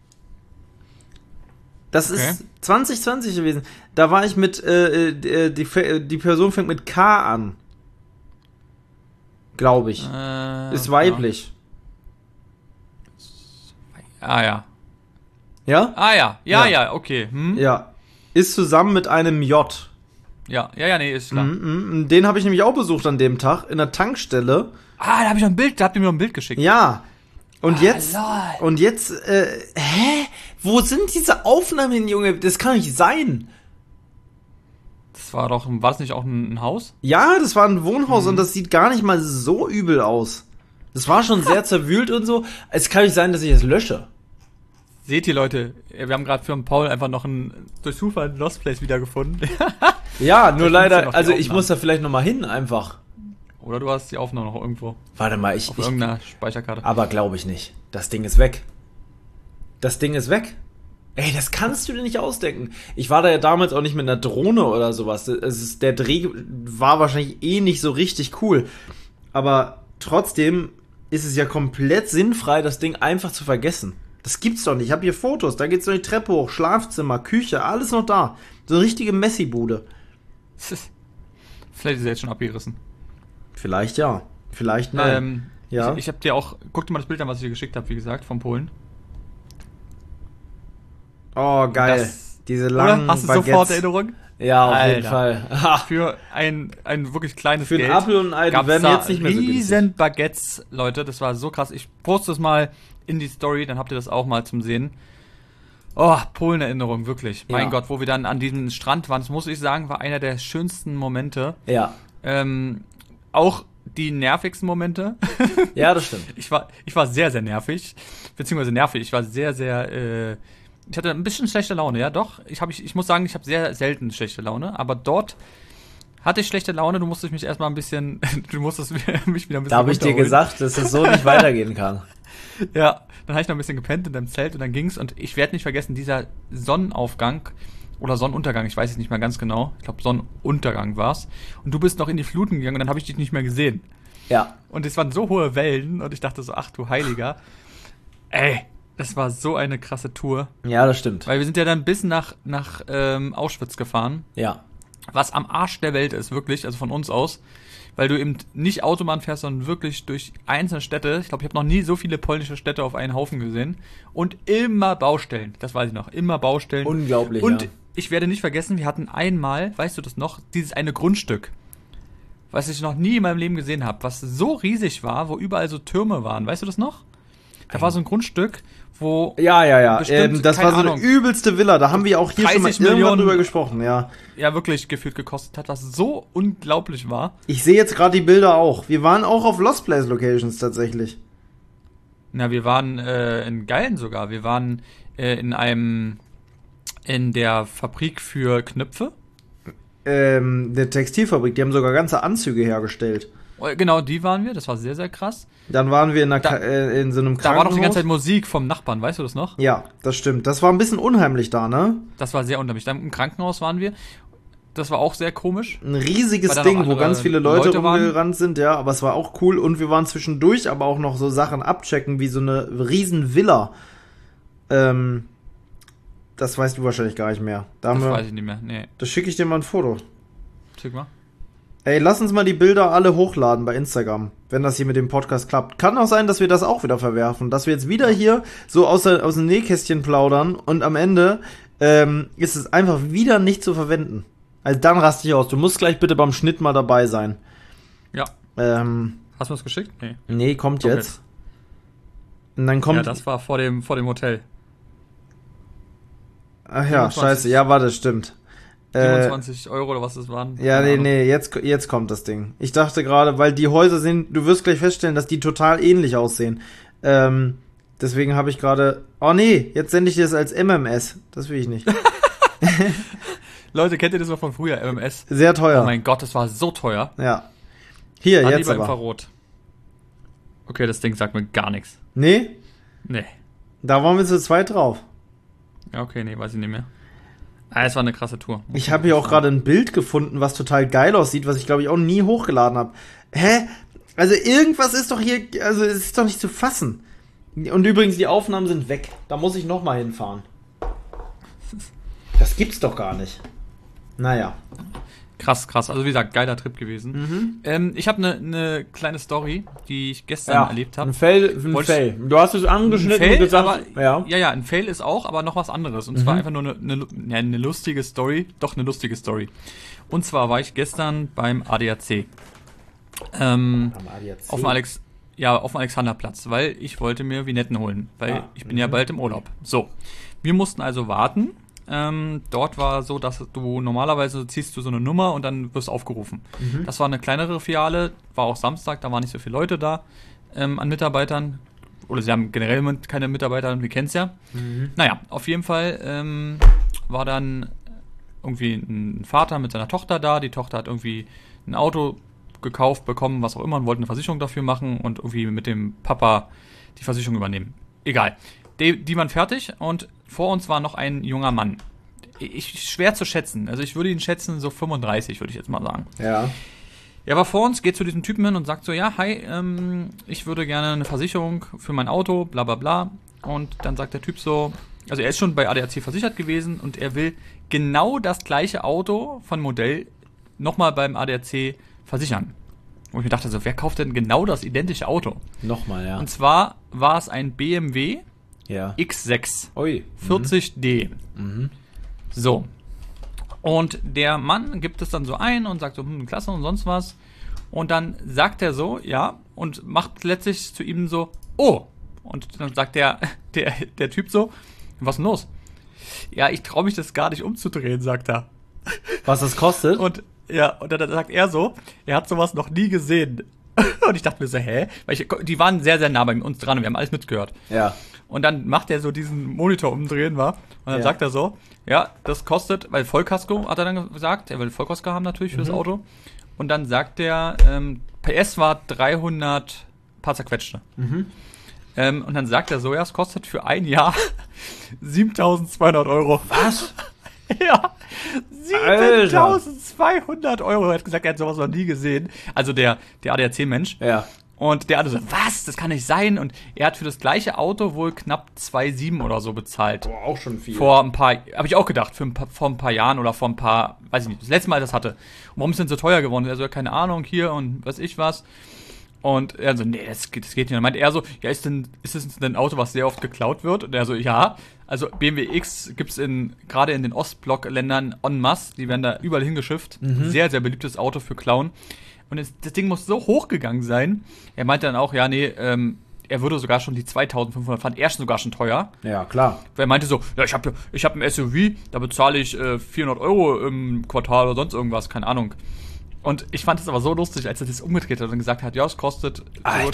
Das Okay. ist zwanzig zwanzig gewesen. Da war ich mit, äh, äh, die, die Person fängt mit K an. Glaube ich. Äh, Ist weiblich. Ja. Ah ja. Ja? Ah ja. Ja, Ja. ja, okay. Hm? Ja. Ist zusammen mit einem J. Ja, ja, ja, nee, ist klar. Mhm, mhm. Den habe ich nämlich auch besucht an dem Tag in der Tankstelle. Ah, da habe ich noch ein Bild, da habt ihr mir noch ein Bild geschickt. Ja. Und Ah, jetzt, lol. und jetzt, äh, hä? Wo sind diese Aufnahmen hin, Junge? Das kann nicht sein. Das war doch, war das nicht auch ein, ein Haus? Ja, das war ein Wohnhaus und das sieht gar nicht mal so übel aus. Das war schon sehr zerwühlt und so. Es kann nicht sein, dass ich es lösche. Seht ihr, Leute, wir haben gerade für den Paul einfach noch ein, durch Zufall ein Lost Place wiedergefunden. Ja, nur Da gibt's ja leider, noch die also ich Aufnahmen. muss da vielleicht nochmal hin einfach. Oder du hast die Aufnahme noch irgendwo Warte mal, ich, auf ich irgendeiner Speicherkarte. aber glaube ich nicht. Das Ding ist weg. Das Ding ist weg. Ey, das kannst du dir nicht ausdenken. Ich war da ja damals auch nicht mit einer Drohne oder sowas. Es ist, der Dreh war wahrscheinlich eh nicht so richtig cool. Aber trotzdem ist es ja komplett sinnfrei, das Ding einfach zu vergessen. Das gibt's doch nicht. Ich habe hier Fotos. Da geht's doch die Treppe hoch, Schlafzimmer, Küche, alles noch da. So eine richtige Messi-Bude. Vielleicht ist er jetzt schon abgerissen. Vielleicht ja. Vielleicht nein. Ähm, Ja. Ich, ich habe dir auch, guck dir mal das Bild an, was ich dir geschickt habe, wie gesagt, von Polen. Oh, geil. Das- Diese langen Oder? Hast du Baguettes. sofort Erinnerung? Ja, auf jeden Alter. Fall. Ha. Für ein, ein wirklich kleines Für Geld. einen Apfel und ein Ei, die gab's werden da jetzt nicht mehr so günstig. riesen Baguettes, Leute. Das war so krass. Ich poste es mal in die Story, dann habt ihr das auch mal zum Sehen. Oh, Polen-Erinnerung, wirklich. Mein Ja. Gott, wo wir dann an diesem Strand waren, das muss ich sagen, war einer der schönsten Momente. Ja. Ähm, auch die nervigsten Momente. Ja, das stimmt. Ich war, ich war sehr, sehr nervig. Beziehungsweise nervig. Ich war sehr, sehr, äh, ich hatte ein bisschen schlechte Laune, ja doch. Ich, hab, ich, ich muss sagen, ich habe sehr selten schlechte Laune. Aber dort hatte ich schlechte Laune. Du musstest mich erstmal ein bisschen, du musstest mich wieder ein bisschen Da habe ich dir runterholen. gesagt, dass es so nicht weitergehen kann. Ja, dann habe ich noch ein bisschen gepennt in deinem Zelt und dann ging's. Und ich werde nicht vergessen, dieser Sonnenaufgang oder Sonnenuntergang, ich weiß es nicht mehr ganz genau. Ich glaube, Sonnenuntergang war's. Und du bist noch in die Fluten gegangen und dann habe ich dich nicht mehr gesehen. Ja. Und es waren so hohe Wellen und ich dachte so, ach du Heiliger. Ey, das war so eine krasse Tour. Ja, das stimmt. Weil wir sind ja dann bis nach, nach ähm, Auschwitz gefahren, Ja. was am Arsch der Welt ist, wirklich, also von uns aus. Weil du eben nicht Autobahn fährst, sondern wirklich durch einzelne Städte. Ich glaube, ich habe noch nie so viele polnische Städte auf einen Haufen gesehen. Und immer Baustellen, das weiß ich noch, immer Baustellen. Unglaublich, Und ja. ich werde nicht vergessen, wir hatten einmal, weißt du das noch, dieses eine Grundstück, was ich noch nie in meinem Leben gesehen habe, was so riesig war, wo überall so Türme waren. Weißt du das noch? Da war so ein Grundstück, wo Ja, ja, ja. Bestimmt, Ähm, das keine war so eine Ahnung. übelste Villa. Da haben wir auch hier schon mal dreißig irgendwann Millionen drüber gesprochen, ja. ja wirklich gefühlt gekostet hat, was so unglaublich war. Ich sehe jetzt gerade die Bilder auch. Wir waren auch auf Lost Place Locations tatsächlich. Na, wir waren äh, in Geilen sogar. Wir waren äh, in einem, in der Fabrik für Knöpfe. Ähm, der Textilfabrik, die haben sogar ganze Anzüge hergestellt. Oh, genau, die waren wir. Das war sehr, sehr krass. Dann waren wir in, einer Da- Ka äh, in so einem Da Krankenhaus. war noch die ganze Zeit Musik vom Nachbarn, weißt du das noch? Ja, das stimmt. Das war ein bisschen unheimlich da, ne? Das war sehr unheimlich. Dann im Krankenhaus waren wir. Das war auch sehr komisch. Ein riesiges Weil da Ding, noch wo andere ganz viele Leute, Leute waren. rumgerannt sind, ja, aber es war auch cool und wir waren zwischendurch aber auch noch so Sachen abchecken, wie so eine riesen Villa. Ähm, das weißt du wahrscheinlich gar nicht mehr. Da haben Das wir, weiß ich nicht mehr. Nee, da schicke ich dir mal ein Foto. schick mal. Ey, lass uns mal die Bilder alle hochladen bei Instagram, wenn das hier mit dem Podcast klappt. Kann auch sein, dass wir das auch wieder verwerfen, dass wir jetzt wieder hier so aus, der, aus dem Nähkästchen plaudern und am Ende ähm, ist es einfach wieder nicht zu verwenden. Also dann raste ich aus. Du musst gleich bitte beim Schnitt mal dabei sein. Ja. Ähm, Hast du das geschickt? Nee. nee, kommt Okay. jetzt. Und dann kommt... Ja, das war vor dem, vor dem Hotel. ach ja, fünfundzwanzig. scheiße. Ja, warte, stimmt. Äh, siebenundzwanzig Euro oder was das waren. ja, Keine nee, Ahnung. nee, jetzt, jetzt kommt das Ding. Ich dachte gerade, weil die Häuser sind, du wirst gleich feststellen, dass die total ähnlich aussehen. Ähm, deswegen habe ich gerade, oh nee, jetzt sende ich dir das als M M S. Das will ich nicht. Leute, kennt ihr das noch von früher, M M S? Sehr teuer. Oh mein Gott, das war so teuer. Ja. Hier, Dann jetzt lieber aber. Infrarot. Okay, das Ding sagt mir gar nichts. Nee, Nee. da waren wir zu zweit drauf. Ja, okay, nee, weiß ich nicht mehr. Ah, es war eine krasse Tour. Ich habe hier auch gerade ein Bild gefunden, was total geil aussieht, was ich glaube ich auch nie hochgeladen habe. Hä? Also irgendwas ist doch hier, also es ist doch nicht zu fassen. Und übrigens, die Aufnahmen sind weg. Da muss ich nochmal hinfahren. Das gibt's doch gar nicht. Naja. Krass, krass. Also wie gesagt, geiler Trip gewesen. Mhm. Ähm, ich habe eine ne kleine Story, die ich gestern ja, erlebt habe. Ein Fail, ein Wolltest, Fail. Du hast es angeschnitten Fail, und gesagt, aber, ja. ja, ja, ein Fail ist auch, aber noch was anderes. Und mhm. zwar einfach nur eine ne, ne, ne lustige Story. Doch, eine lustige Story. Und zwar war ich gestern beim A D A C. Ähm, Am A D A C? Auf dem Alex, ja, auf dem Alexanderplatz, weil ich wollte mir Vignetten holen, weil ah, ich bin mhm. ja bald im Urlaub. So, wir mussten also warten. Ähm, dort war so, dass du normalerweise ziehst du so eine Nummer und dann wirst du aufgerufen. Mhm. Das war eine kleinere Filiale, war auch Samstag, da waren nicht so viele Leute da ähm, an Mitarbeitern. Oder sie haben generell keine Mitarbeiter, wir kennen es ja. Mhm. Naja, auf jeden Fall ähm, war dann irgendwie ein Vater mit seiner Tochter da. Die Tochter hat irgendwie ein Auto gekauft, bekommen, was auch immer, und wollte eine Versicherung dafür machen und irgendwie mit dem Papa die Versicherung übernehmen. Egal. Die, die waren fertig und vor uns war noch ein junger Mann. Ich, schwer zu schätzen. Also ich würde ihn schätzen, so fünfunddreißig, würde ich jetzt mal sagen. Ja. Er war vor uns, geht zu diesem Typen hin und sagt so, ja, hi, ähm, ich würde gerne eine Versicherung für mein Auto, bla bla bla. Und dann sagt der Typ so, also er ist schon bei A D A C versichert gewesen und er will genau das gleiche Auto von Modell nochmal beim A D A C versichern. Und ich mir dachte so, wer kauft denn genau das identische Auto? Nochmal, ja. Und zwar war es ein B M W ja. X sechs Ui. vierzig D. Mhm. So. Und der Mann gibt es dann so ein und sagt so, hm, klasse und sonst was. Und dann sagt er so, ja, und macht letztlich zu ihm so, oh. Und dann sagt der, der, der Typ so, was ist denn los? Ja, ich traue mich das gar nicht umzudrehen, sagt er. Was das kostet? Und ja, und dann sagt er so, er hat sowas noch nie gesehen. Und ich dachte mir so, hä? Weil ich, die waren sehr, sehr nah bei uns dran und wir haben alles mitgehört. Ja. Und dann macht er so diesen Monitor umdrehen, war. Und dann ja. sagt er so, ja, das kostet, weil Vollkasko, hat er dann gesagt, er will Vollkasko haben natürlich für mhm. das Auto. Und dann sagt er, ähm, P S war dreihundert paar zerquetschte. Mhm. Ähm, und dann sagt er so, ja, es kostet für ein Jahr siebentausendzweihundert Euro. Was? Ja, siebentausendzweihundert Euro. Er hat gesagt, er hat sowas noch nie gesehen. Also der, der A D A C-Mensch. Ja. Und der andere so, was? Das kann nicht sein. Und er hat für das gleiche Auto wohl knapp zwei Komma sieben oder so bezahlt. Boah, auch schon viel. Vor ein paar, habe ich auch gedacht, für ein paar, vor ein paar Jahren oder vor ein paar, weiß ich nicht, das letzte Mal, das hatte. Und warum ist denn so teuer geworden? Er so, keine Ahnung, hier und weiß ich was. Und er so, nee, das geht, das geht nicht. Und dann meinte er so, ja, ist denn, ist das denn ein Auto, was sehr oft geklaut wird? Und er so, ja. Also B M W X gibt's in, gerade in den Ostblock-Ländern en masse. Die werden da überall hingeschifft. Mhm. Sehr, sehr beliebtes Auto für Klauen. Und das, das Ding muss so hochgegangen sein. Er meinte dann auch, ja, nee, ähm, er würde sogar schon die zweitausendfünfhundert, fand er sogar schon teuer. Ja, klar. Weil er meinte so, ja, ich habe ich hab ein S U V, da bezahle ich äh, vierhundert Euro im Quartal oder sonst irgendwas, keine Ahnung. Und ich fand es aber so lustig, als er das umgedreht hat und gesagt hat, ja, es kostet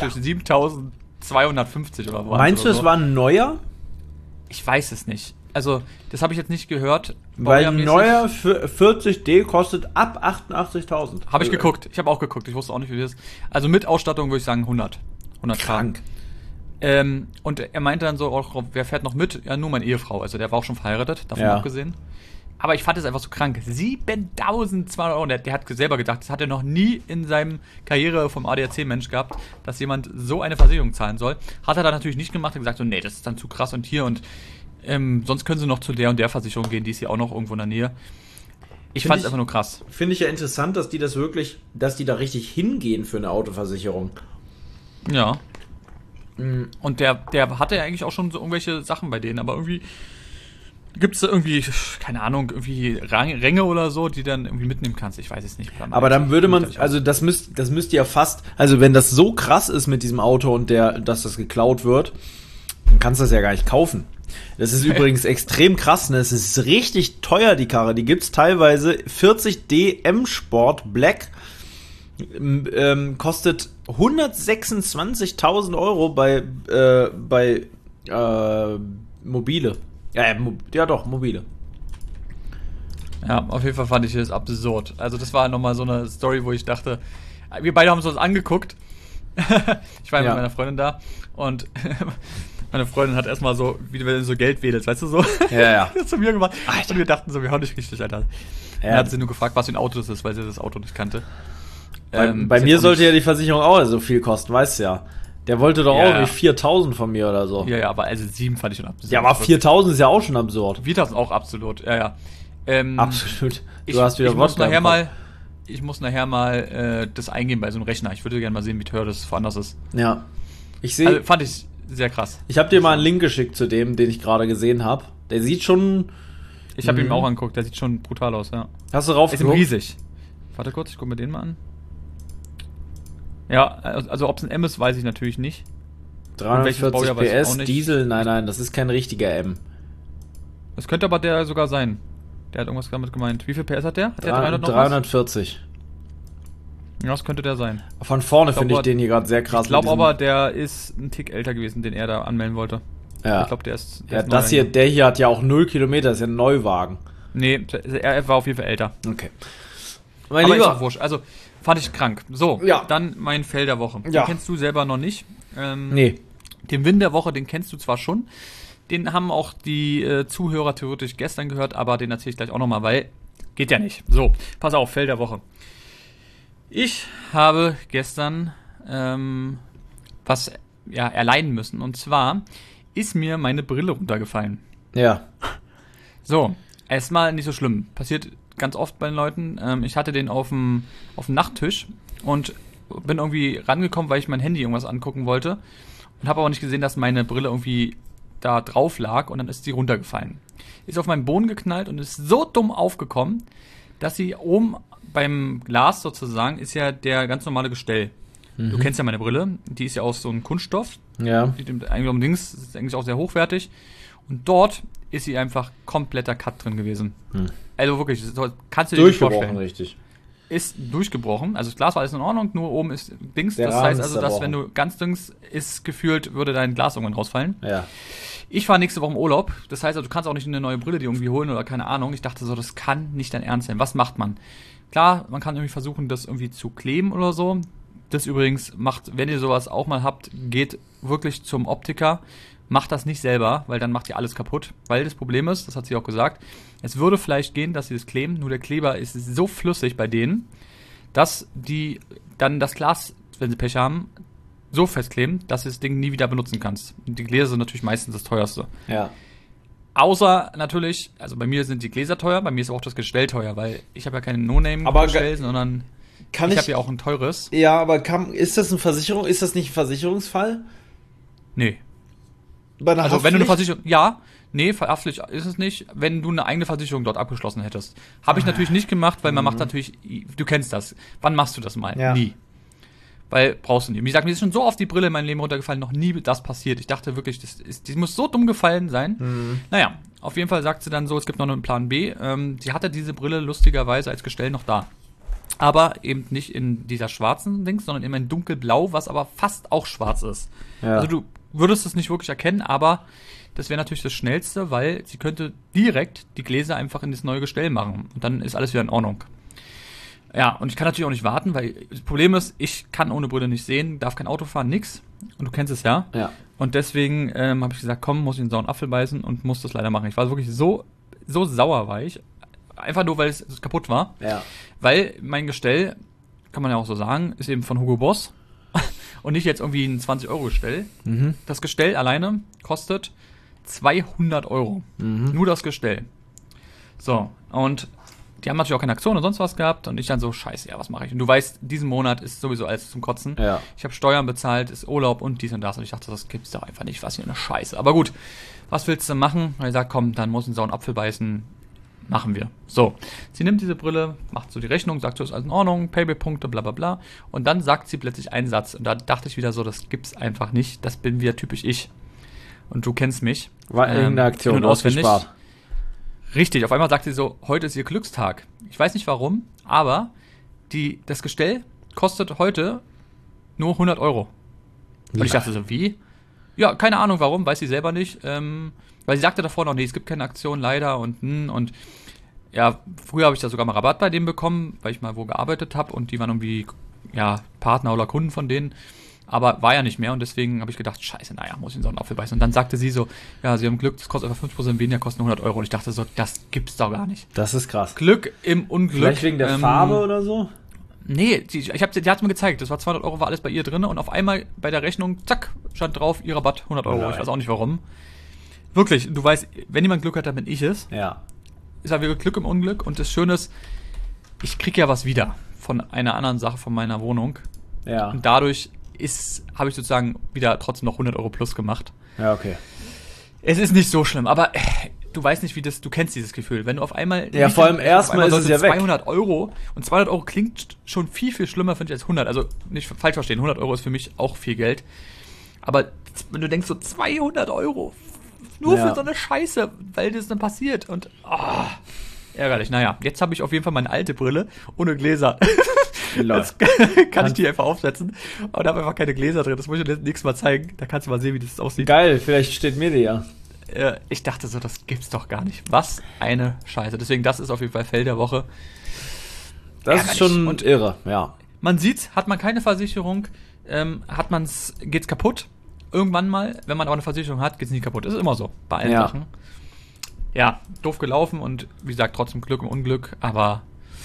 siebentausendzweihundertfünfzig oder was. Meinst du, es so. war ein neuer? Ich weiß es nicht. Also, das habe ich jetzt nicht gehört. Weil ein neuer vierzig D kostet ab achtundachtzigtausend. Habe ich geguckt. Ich habe auch geguckt. Ich wusste auch nicht, wie das ist. Also mit Ausstattung würde ich sagen hundert. hundert Krank. Ähm, und er meinte dann so, auch, wer fährt noch mit? Ja, nur meine Ehefrau. Also der war auch schon verheiratet, davon ja. abgesehen. Aber ich fand es einfach so krank. siebentausendzweihundert Euro. Der, der hat selber gedacht, das hat er noch nie in seinem Karriere vom A D A C-Mensch gehabt, dass jemand so eine Versicherung zahlen soll. Hat er dann natürlich nicht gemacht. Er hat gesagt, so, nee, das ist dann zu krass und hier und ähm, sonst können sie noch zu der und der Versicherung gehen, die ist hier auch noch irgendwo in der Nähe. Ich fand es einfach nur krass. Finde ich ja interessant, dass die das wirklich, dass die da richtig hingehen für eine Autoversicherung. Ja. Mhm. Und der, der hatte ja eigentlich auch schon so irgendwelche Sachen bei denen, aber irgendwie gibt es da irgendwie, keine Ahnung, irgendwie Ränge oder so, die dann irgendwie mitnehmen kannst. Ich weiß es nicht. Aber dann würde man, also das müsst, das müsste ja fast, also wenn das so krass ist mit diesem Auto und der, dass das geklaut wird, dann kannst du das ja gar nicht kaufen. Das ist übrigens extrem krass, ne? Es ist richtig teuer, die Karre. Die gibt's teilweise vierzig D M Sport Black. Ähm, kostet hundertsechsundzwanzigtausend Euro bei, äh, bei, äh, Mobile. Ja, ja, mo- ja doch, Mobile. Ja, auf jeden Fall fand ich das absurd. Also das war nochmal so eine Story, wo ich dachte, wir beide haben uns das angeguckt. Ich war ja mit meiner Freundin da und meine Freundin hat erstmal so, wie wenn du so Geld wedelst, weißt du so? Ja, ja. Das zu mir gemacht. Alter. Und wir dachten so, wir hören nicht richtig, Alter. Ja. Dann hat sie nur gefragt, was für ein Auto das ist, weil sie das Auto nicht kannte. Bei, ähm, bei mir sollte ja die Versicherung auch so viel kosten, weißt du ja. Der wollte doch ja, auch nicht viertausend von mir oder so. Ja, ja, aber also sieben fand ich schon absurd. Ja, aber viertausend ist ja auch schon absurd. viertausend auch absolut, ja, ja. Ähm, absolut. Du ich, hast wieder ich muss nachher mal, ich muss nachher mal äh, das eingeben bei so einem Rechner. Ich würde gerne mal sehen, wie teuer das woanders ist. Ja. Ich sehe. Also, fand ich sehr krass. Ich habe dir mal einen Link geschickt zu dem, den ich gerade gesehen habe. Der sieht schon. Ich habe ihn mir auch angeguckt, der sieht schon brutal aus, ja. Hast du raufgeguckt? Ist riesig. Warte kurz, ich gucke mir den mal an. Ja, also ob es ein M ist, weiß ich natürlich nicht. dreihundertvierzig P S, Diesel, nein, nein, das ist kein richtiger M. Das könnte aber der sogar sein. Der hat irgendwas damit gemeint. Wie viel P S hat der? Hat der dreihundert noch dreihundertvierzig. Was? Ja, das könnte der sein. Von vorne finde ich den hier gerade sehr krass. Ich glaube aber, der ist ein Tick älter gewesen, den er da anmelden wollte. Ja. Ich glaube, der ist. Der ja, ist das hier, der hier hat ja auch null Kilometer, ist ja ein Neuwagen. Nee, er war auf jeden Fall älter. Okay. Mein aber Lieber. Ist auch wurscht. Also, fand ich krank. So, ja. Dann mein Fell der Woche. Den ja. kennst du selber noch nicht. Ähm, nee. Den Win der Woche, den kennst du zwar schon. Den haben auch die äh, Zuhörer theoretisch gestern gehört, aber den erzähle ich gleich auch nochmal, weil geht ja nicht. So, pass auf, Fell der Woche. Ich habe gestern ähm, was ja, erleiden müssen. Und zwar ist mir meine Brille runtergefallen. Ja. So, erstmal nicht so schlimm. Passiert ganz oft bei den Leuten. Ähm, ich hatte den auf dem auf dem Nachttisch und bin irgendwie rangekommen, weil ich mein Handy irgendwas angucken wollte. Und habe aber nicht gesehen, dass meine Brille irgendwie da drauf lag und dann ist sie runtergefallen. Ist auf meinen Boden geknallt und ist so dumm aufgekommen, dass sie oben beim Glas sozusagen ist ja der ganz normale Gestell. Mhm. Du kennst ja meine Brille, die ist ja aus so einem Kunststoff. Ja. Die eigentlich um Dings, ist eigentlich auch sehr hochwertig. Und dort ist sie einfach kompletter Cut drin gewesen. Hm. Also wirklich, das kannst du dir nicht vorstellen. Durchgebrochen, richtig. Ist durchgebrochen, also das Glas war alles in Ordnung, nur oben ist Dings. Der das Rahmen heißt also, dass zerbrochen. wenn du ganz Dings ist gefühlt, würde dein Glas irgendwann rausfallen. Ja. Ich fahre nächste Woche im Urlaub, das heißt also, du kannst auch nicht eine neue Brille dir irgendwie holen oder keine Ahnung. Ich dachte so, das kann nicht dein Ernst sein. Was macht man? Klar, man kann irgendwie versuchen, das irgendwie zu kleben oder so. Das übrigens macht, wenn ihr sowas auch mal habt, geht wirklich zum Optiker. Macht das nicht selber, weil dann macht ihr alles kaputt. Weil das Problem ist, das hat sie auch gesagt, es würde vielleicht gehen, dass sie das kleben, nur der Kleber ist so flüssig bei denen, dass die dann das Glas, wenn sie Pech haben, so festkleben, dass du das Ding nie wieder benutzen kannst. Und die Gläser sind natürlich meistens das teuerste. Ja. Außer natürlich, also bei mir sind die Gläser teuer, bei mir ist auch das Gestell teuer, weil ich habe ja kein No-Name-Gestell, sondern kann ich, ich habe ja auch ein teures. Ja, aber kann, ist das eine Versicherung? Ist das nicht ein Versicherungsfall? Nee. Bei einer also wenn du eine Haftpflicht? Versicherung, ja, nee, Haftpflicht ist es nicht, wenn du eine eigene Versicherung dort abgeschlossen hättest. Habe ich natürlich nicht gemacht, weil man macht natürlich, du kennst das. Wann machst du das mal? Ja. Nie. Weil brauchst du nie. Wie gesagt, mir ist schon so oft die Brille in meinem Leben runtergefallen, noch nie das passiert. Ich dachte wirklich, das ist, die muss so dumm gefallen sein. Mhm. Naja, auf jeden Fall sagt sie dann so, es gibt noch einen Plan B. Ähm, sie hatte diese Brille lustigerweise als Gestell noch da. Aber eben nicht in dieser schwarzen Dings, sondern immer in dunkelblau, was aber fast auch schwarz ist. Ja. Also du würdest es nicht wirklich erkennen, aber das wäre natürlich das Schnellste, weil sie könnte direkt die Gläser einfach in das neue Gestell machen. Und dann ist alles wieder in Ordnung. Ja, und ich kann natürlich auch nicht warten, weil das Problem ist, ich kann ohne Brille nicht sehen, darf kein Auto fahren, nix. Und du kennst es ja. Ja. Und deswegen ähm, habe ich gesagt, komm, muss ich einen sauren Apfel beißen und muss das leider machen. Ich war wirklich so, so sauer war ich. Einfach nur, weil es kaputt war. Ja. Weil mein Gestell, kann man ja auch so sagen, ist eben von Hugo Boss. Und nicht jetzt irgendwie ein zwanzig-Euro-Gestell. Mhm. Das Gestell alleine kostet zweihundert Euro. Mhm. Nur das Gestell. So, und die haben natürlich auch keine Aktion und sonst was gehabt. Und ich dann so, scheiße, ja, was mache ich? Und du weißt, diesen Monat ist sowieso alles zum Kotzen. Ja. Ich habe Steuern bezahlt, ist Urlaub und dies und das. Und ich dachte, das gibt's doch einfach nicht. Was für eine Scheiße. Aber gut, was willst du machen? Und ich sag, komm, dann muss ein sauren Apfel beißen. Machen wir. So, sie nimmt diese Brille, macht so die Rechnung, sagt so, ist alles in Ordnung, Payback-Punkte, bla bla bla. Und dann sagt sie plötzlich einen Satz. Und da dachte ich wieder so, das gibt's einfach nicht. Das bin wieder typisch ich. Und du kennst mich. War irgendeine Aktion, und du hast auswendig. gespart. Richtig, auf einmal sagt sie so, heute ist ihr Glückstag. Ich weiß nicht warum, aber die, das Gestell kostet heute nur hundert Euro. Und Ja. ich dachte so, wie? Ja, keine Ahnung warum, weiß sie selber nicht. Ähm, weil sie sagte davor noch, nee, es gibt keine Aktion leider und hm, und ja, früher habe ich da sogar mal Rabatt bei denen bekommen, weil ich mal wo gearbeitet habe und die waren irgendwie, ja, Partner oder Kunden von denen. Aber war ja nicht mehr und deswegen habe ich gedacht, scheiße, naja, muss ich in so einen Apfel beißen. Und dann sagte sie so, ja, sie haben Glück, das kostet einfach fünf Prozent weniger, kostet nur hundert Euro. Und ich dachte so, das gibt's doch gar nicht. Das ist krass. Glück im Unglück. Vielleicht wegen der ähm, Farbe oder so? Nee, die, ich hab, die hat mir gezeigt, das war zweihundert Euro, war alles bei ihr drin und auf einmal bei der Rechnung, zack, stand drauf, ihr Rabatt, hundert Euro. Nein. Ich weiß auch nicht warum. Wirklich, du weißt, wenn jemand Glück hat, dann bin ich es. Ja. Ist halt wirklich Glück im Unglück und das Schöne ist, ich krieg ja was wieder von einer anderen Sache von meiner Wohnung. Ja. Und dadurch ist, habe ich sozusagen wieder trotzdem noch hundert Euro plus gemacht. Ja, okay. Es ist nicht so schlimm, aber äh, du weißt nicht, wie das, du kennst dieses Gefühl, wenn du auf einmal... Ja, vor allem erstmal ist es ja weg. zweihundert Euro und zweihundert Euro klingt schon viel, viel schlimmer, finde ich, als hundert. Also nicht falsch verstehen, hundert Euro ist für mich auch viel Geld. Aber wenn du denkst, so zweihundert Euro nur ja. für so eine Scheiße, weil das dann passiert und... Oh, ärgerlich. Naja, jetzt habe ich auf jeden Fall meine alte Brille ohne Gläser. Jetzt kann ich die einfach aufsetzen. Aber da habe einfach keine Gläser drin. Das muss ich dir nächstes Mal zeigen. Da kannst du mal sehen, wie das aussieht. Geil, vielleicht steht mir die ja. Äh, ich dachte so, das gibt's doch gar nicht. Was eine Scheiße. Deswegen, das ist auf jeden Fall Fell der Woche. Das Ärgerlich. ist schon Und irre, ja. Man sieht's, hat man keine Versicherung, ähm, hat man's, geht's kaputt. Irgendwann mal, wenn man aber eine Versicherung hat, geht's nie kaputt. Das ist immer so, bei allen Ja. Sachen. Ja, doof gelaufen und wie gesagt, trotzdem Glück im Unglück, aber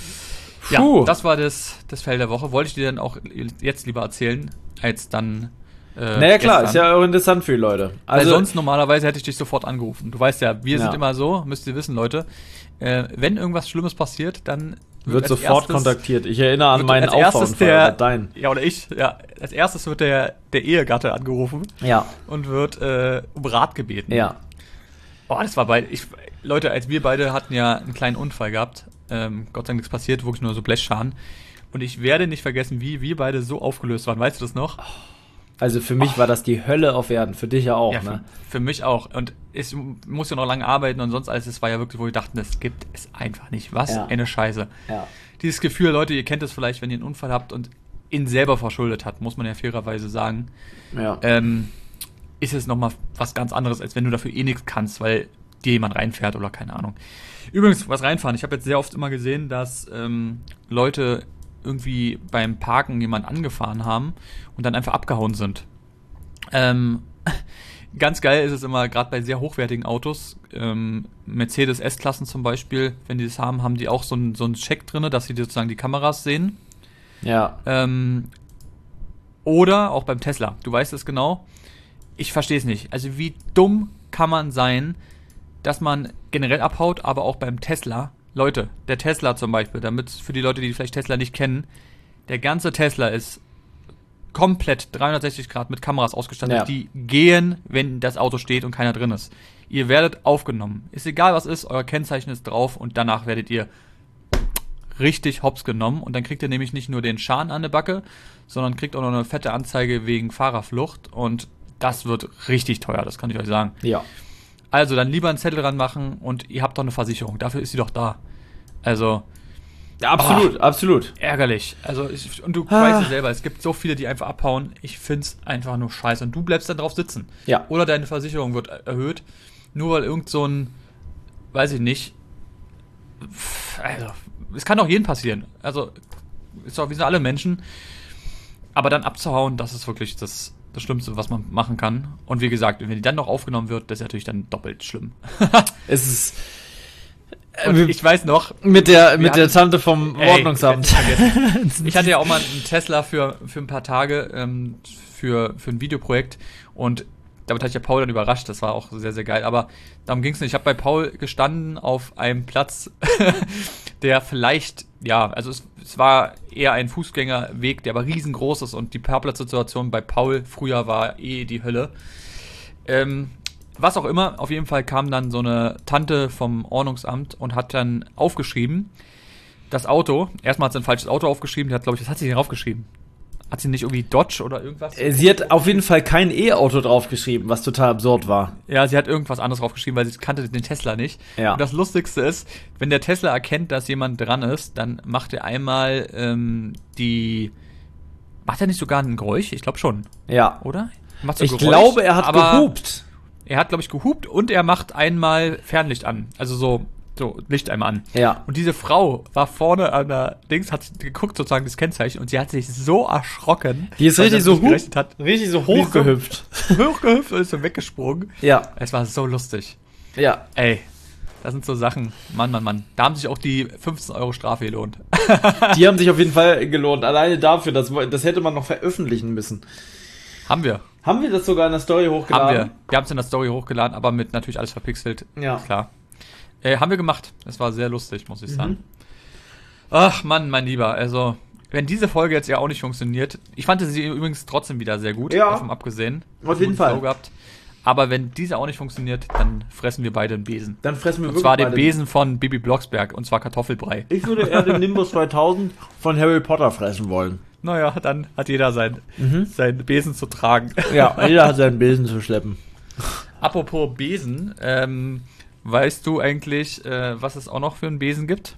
Puh. ja, das war das, das Fell der Woche. Wollte ich dir dann auch jetzt lieber erzählen, als dann äh, Naja, klar, gestern. ist ja auch interessant für die Leute. Weil Also, sonst normalerweise hätte ich dich sofort angerufen. Du weißt ja, wir Ja. sind immer so, müsst ihr wissen, Leute, äh, wenn irgendwas Schlimmes passiert, dann wird als sofort erstes- kontaktiert. Ich erinnere an wird meinen als erstes Auffahrunfall, der- oder dein. Ja, oder ich, ja. Als erstes wird der, der Ehegatte angerufen Ja, und wird äh, um Rat gebeten. ja. Oh, das war bei, ich, Leute, als wir beide hatten ja einen kleinen Unfall gehabt, ähm, Gott sei Dank nichts passiert, wirklich nur so Blechschaden. Und ich werde nicht vergessen, wie wir beide so aufgelöst waren. Weißt du das noch? Also für mich war das die Hölle auf Erden, für dich ja auch, Ja, für, ne? für mich auch. Und ich muss ja noch lange arbeiten und sonst alles. Es war ja wirklich, wo wir dachten, das gibt es einfach nicht. Was Ja. eine Scheiße. Ja. Dieses Gefühl, Leute, ihr kennt es vielleicht, wenn ihr einen Unfall habt und ihn selber verschuldet hat, muss man ja fairerweise sagen. Ja. Ähm, ist es nochmal was ganz anderes, als wenn du dafür eh nichts kannst, weil dir jemand reinfährt oder keine Ahnung. Übrigens, was reinfahren. Ich habe jetzt sehr oft immer gesehen, dass ähm, Leute irgendwie beim Parken jemand angefahren haben und dann einfach abgehauen sind. Ähm, ganz geil ist es immer, gerade bei sehr hochwertigen Autos, ähm, Mercedes S-Klassen zum Beispiel, wenn die das haben, haben die auch so einen so einen Check drin, dass sie sozusagen die Kameras sehen. Ja. Ähm, oder auch beim Tesla. Du weißt es genau. Ich verstehe es nicht. Also wie dumm kann man sein, dass man generell abhaut, aber auch beim Tesla. Leute, der Tesla zum Beispiel, damit für die Leute, die vielleicht Tesla nicht kennen, der ganze Tesla ist komplett dreihundertsechzig Grad mit Kameras ausgestattet, Ja. die gehen, wenn das Auto steht und keiner drin ist. Ihr werdet aufgenommen. Ist egal, was ist, euer Kennzeichen ist drauf und danach werdet ihr richtig hops genommen und dann kriegt ihr nämlich nicht nur den Schaden an der Backe, sondern kriegt auch noch eine fette Anzeige wegen Fahrerflucht und das wird richtig teuer, das kann ich euch sagen. Ja. Also dann lieber einen Zettel dran machen und ihr habt doch eine Versicherung, dafür ist sie doch da. Also Ja, absolut, absolut. ärgerlich. Also ich, und du Ah. weißt ja selber, es gibt so viele, die einfach abhauen. Ich find's einfach nur scheiße und du bleibst dann drauf sitzen. Ja. Oder deine Versicherung wird erhöht, nur weil irgend so ein, weiß ich nicht, also es kann auch jedem passieren. Also ist doch, wir sind alle Menschen. Aber dann abzuhauen, das ist wirklich das, das Schlimmste, was man machen kann. Und wie gesagt, wenn die dann noch aufgenommen wird, das ist natürlich dann doppelt schlimm. Es ist Und äh, ich weiß noch, mit der mit hatten- der Tante vom Ey, Ordnungsamt. ich hätte vergessen. Ich hatte ja auch mal einen Tesla für, für ein paar Tage ähm, für, für ein Videoprojekt und damit hatte ich ja Paul dann überrascht, das war auch sehr, sehr geil, aber darum ging es nicht. Ich habe bei Paul gestanden auf einem Platz, der vielleicht, ja, also es, es war eher ein Fußgängerweg, der aber riesengroß ist und die Parkplatzsituation bei Paul früher war eh die Hölle. Ähm, was auch immer, auf jeden Fall kam dann so eine Tante vom Ordnungsamt und hat dann aufgeschrieben, das Auto, erstmal hat sie ein falsches Auto aufgeschrieben, die hat, glaube ich, was hat sie denn aufgeschrieben? Hat sie nicht irgendwie Dodge oder irgendwas? Äh, Sie hat auf jeden Fall kein E-Auto draufgeschrieben, was total absurd war. Ja, sie hat irgendwas anderes draufgeschrieben, weil sie kannte den Tesla nicht. Ja. Und das Lustigste ist, wenn der Tesla erkennt, dass jemand dran ist, dann macht er einmal ähm, die... Macht er nicht sogar ein Geräusch? Ich glaube schon, Ja. oder? Macht so Ich Geräusch, glaube, er hat aber gehupt. Er hat, glaube ich, gehupt und er macht einmal Fernlicht an. Also so, so Licht einmal an. Ja. Und diese Frau war vorne an der Dings, hat geguckt sozusagen das Kennzeichen und sie hat sich so erschrocken. Die ist weil richtig sie so das nicht gerechnet hat. Richtig so Die ist so- hochgehüpft. Hochgehüpft und ist so weggesprungen. Ja. Es war so lustig. Ja. Ey, das sind so Sachen. Mann, Mann, Mann. Da haben sich auch die fünfzehn Euro Strafe gelohnt. Die haben sich auf jeden Fall gelohnt. Alleine dafür, das, das hätte man noch veröffentlichen müssen. Haben wir. Haben wir das sogar in der Story hochgeladen? Haben wir. Wir haben es in der Story hochgeladen, aber mit natürlich alles verpixelt. Ja. Klar. Äh, haben wir gemacht. Das war sehr lustig, muss ich Mhm. sagen. Ach, Mann, mein Lieber. Also, wenn diese Folge jetzt ja auch nicht funktioniert, ich fand sie übrigens trotzdem wieder sehr gut, ja, davon abgesehen. Auf jeden Fall. Gehabt. Aber wenn diese auch nicht funktioniert, dann fressen wir beide einen Besen. Dann fressen wir und wirklich zwar den beide. Besen von Bibi Blocksberg, und zwar Kartoffelbrei. Ich würde eher den Nimbus zweitausend von Harry Potter fressen wollen. Naja, dann hat jeder sein, mhm. seinen Besen zu tragen. Ja, jeder hat seinen Besen zu schleppen. Apropos Besen, ähm, weißt du eigentlich, äh, was es auch noch für einen Besen gibt?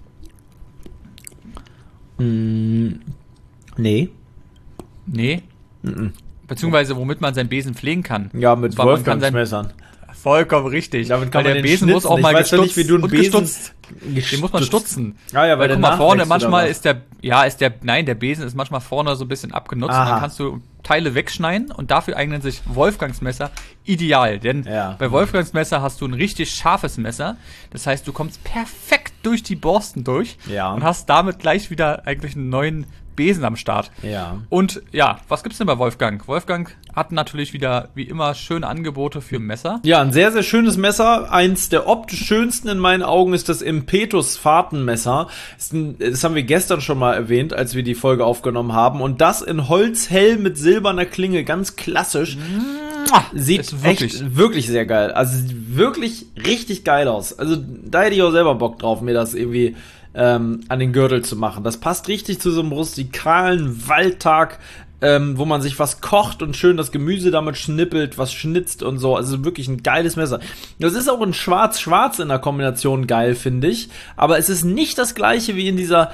Mm, nee. Nee? Mm-mm. Beziehungsweise womit man seinen Besen pflegen kann. Ja, mit Wolfgangsmessern. Vollkommen richtig. Damit kann weil man der Besen muss auch mal gestutzt nicht, wie du einen und Besen gestutzt. Den muss man stutzen. Ah ja, weil, weil guck mal, vorne manchmal ist der, ja, ist der, nein, der Besen ist manchmal vorne so ein bisschen abgenutzt. Aha. Und dann kannst du Teile wegschneiden und dafür eignen sich Wolfgangsmesser ideal. Denn ja. bei Wolfgangsmesser hast du ein richtig scharfes Messer. Das heißt, du kommst perfekt durch die Borsten durch ja. und hast damit gleich wieder eigentlich einen neuen Besen am Start. Ja. Und ja, was gibt's denn bei Wolfgang? Wolfgang hat natürlich wieder, wie immer, schöne Angebote für Messer. Ja, ein sehr, sehr schönes Messer. Eins der optisch schönsten in meinen Augen ist das Impetus Fahrtenmesser. Das haben wir gestern schon mal erwähnt, als wir die Folge aufgenommen haben. Und das in Holzhell mit silberner Klinge, ganz klassisch. Sieht wirklich. echt wirklich sehr geil. Also wirklich richtig geil aus. Also da hätte ich auch selber Bock drauf, mir das irgendwie Ähm, an den Gürtel zu machen. Das passt richtig zu so einem rustikalen Waldtag, ähm, wo man sich was kocht und schön das Gemüse damit schnippelt, was schnitzt und so. Also wirklich ein geiles Messer. Das ist auch in Schwarz-Schwarz in der Kombination geil, finde ich. Aber es ist nicht das gleiche wie in dieser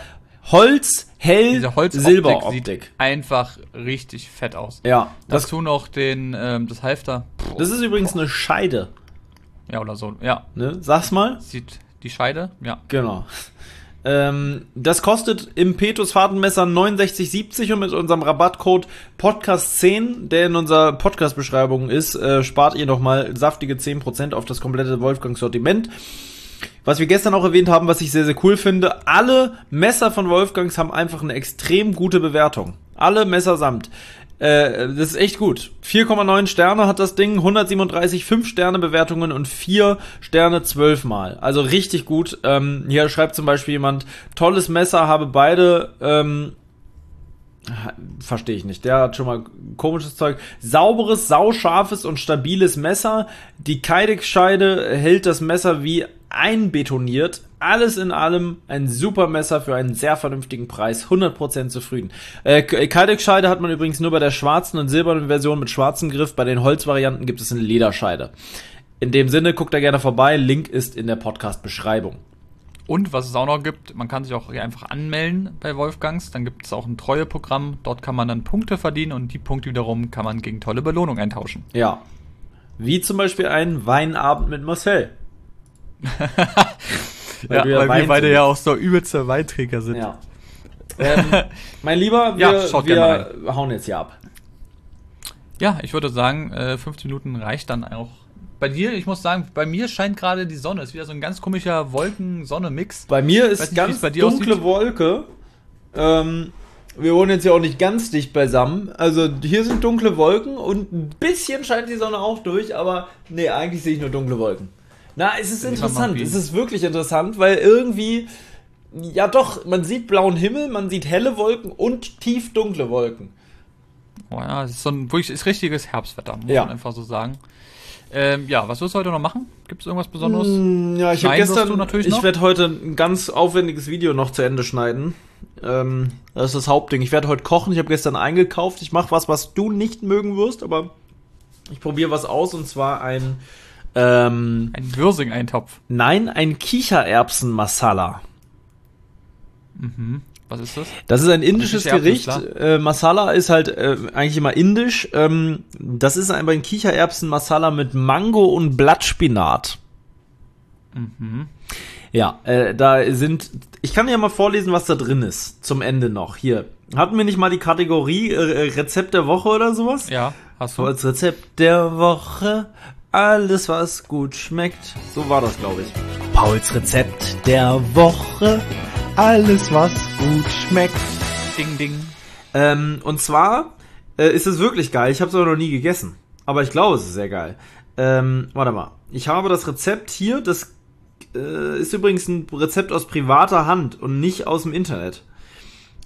Holz-Hell-Silber-Optik. Sieht einfach richtig fett aus. Ja. Dazu noch den, ähm, das Halfter. Puh, das ist übrigens boah. eine Scheide. Ja, oder so, ja. Ne? Sag's mal. Sieht die Scheide, ja. Genau. Ähm, das kostet Impetus Fahrtenmesser neunundsechzig siebzig und mit unserem Rabattcode Podcast zehn, der in unserer Podcast-Beschreibung ist, äh, spart ihr nochmal saftige zehn Prozent auf das komplette Wolfgangs-Sortiment. Was wir gestern auch erwähnt haben, was ich sehr, sehr cool finde, alle Messer von Wolfgangs haben einfach eine extrem gute Bewertung. Alle Messer samt. Äh, das ist echt gut. vier Komma neun Sterne hat das Ding, hundertsiebenunddreißig fünf Sterne Bewertungen und vier Sterne zwölf Mal. Also richtig gut. Ähm, hier schreibt zum Beispiel jemand, tolles Messer, habe beide, ähm, verstehe ich nicht, der hat schon mal komisches Zeug. Sauberes, sauscharfes und stabiles Messer. Die Kydex-Scheide hält das Messer wie einbetoniert. Alles in allem ein super Messer für einen sehr vernünftigen Preis. hundert Prozent zufrieden. Äh, Kydex-Scheide hat man übrigens nur bei der schwarzen und silbernen Version mit schwarzem Griff. Bei den Holzvarianten gibt es eine Lederscheide. In dem Sinne, guckt da gerne vorbei. Link ist in der Podcast-Beschreibung. Und was es auch noch gibt, man kann sich auch einfach anmelden bei Wolfgangs. Dann gibt es auch ein Treueprogramm. Dort kann man dann Punkte verdienen und die Punkte wiederum kann man gegen tolle Belohnung eintauschen. Ja. Wie zum Beispiel einen Weinabend mit Marcel. Weil, ja, ja weil wir beide sind. Ja auch so übelste Weinträger sind. Ja. Ähm, mein Lieber, wir, ja, wir hauen jetzt hier ab. Ja, ich würde sagen, äh, fünfzehn Minuten reicht dann auch. Bei dir, ich muss sagen, bei mir scheint gerade die Sonne. Ist wieder so ein ganz komischer Wolken-Sonne-Mix. Bei mir ist nicht, ganz bei dir dunkle aussieht. Wolke. Ähm, wir wohnen jetzt ja auch nicht ganz dicht beisammen. Also hier sind dunkle Wolken und ein bisschen scheint die Sonne auch durch, aber nee, eigentlich sehe ich nur dunkle Wolken. Na, es ist interessant, es ist wirklich interessant, weil irgendwie, ja doch, man sieht blauen Himmel, man sieht helle Wolken und tief dunkle Wolken. Oh ja, es ist so ein wirklich ist richtiges Herbstwetter, muss ja. man einfach so sagen. Ähm, ja, was wirst du heute noch machen? Gibt es irgendwas Besonderes? Mm, ja, ich habe gestern, ich werde heute ein ganz aufwendiges Video noch zu Ende schneiden. Ähm, das ist das Hauptding. Ich werde heute kochen, ich habe gestern eingekauft, ich mache was, was du nicht mögen wirst, aber ich probiere was aus und zwar ein Ähm, ein Würsing-Eintopf. Nein, ein Kichererbsen-Masala. Mhm. Was ist das? Das ist ein indisches Gericht. Äh, Masala ist halt äh, eigentlich immer indisch. Ähm, das ist aber ein Kichererbsen-Masala mit Mango und Blattspinat. Mhm. Ja, äh, da sind... Ich kann ja mal vorlesen, was da drin ist. Zum Ende noch. Hier. Hatten wir nicht mal die Kategorie äh, Rezept der Woche oder sowas? Ja, hast du. Als Rezept der Woche... Alles, was gut schmeckt. So war das, glaube ich. Pauls Rezept der Woche. Alles, was gut schmeckt. Ding, ding. Ähm, und zwar äh, ist es wirklich geil. Ich habe es aber noch nie gegessen. Aber ich glaube, es ist sehr geil. Ähm, warte mal. Ich habe das Rezept hier. Das äh, ist übrigens ein Rezept aus privater Hand und nicht aus dem Internet.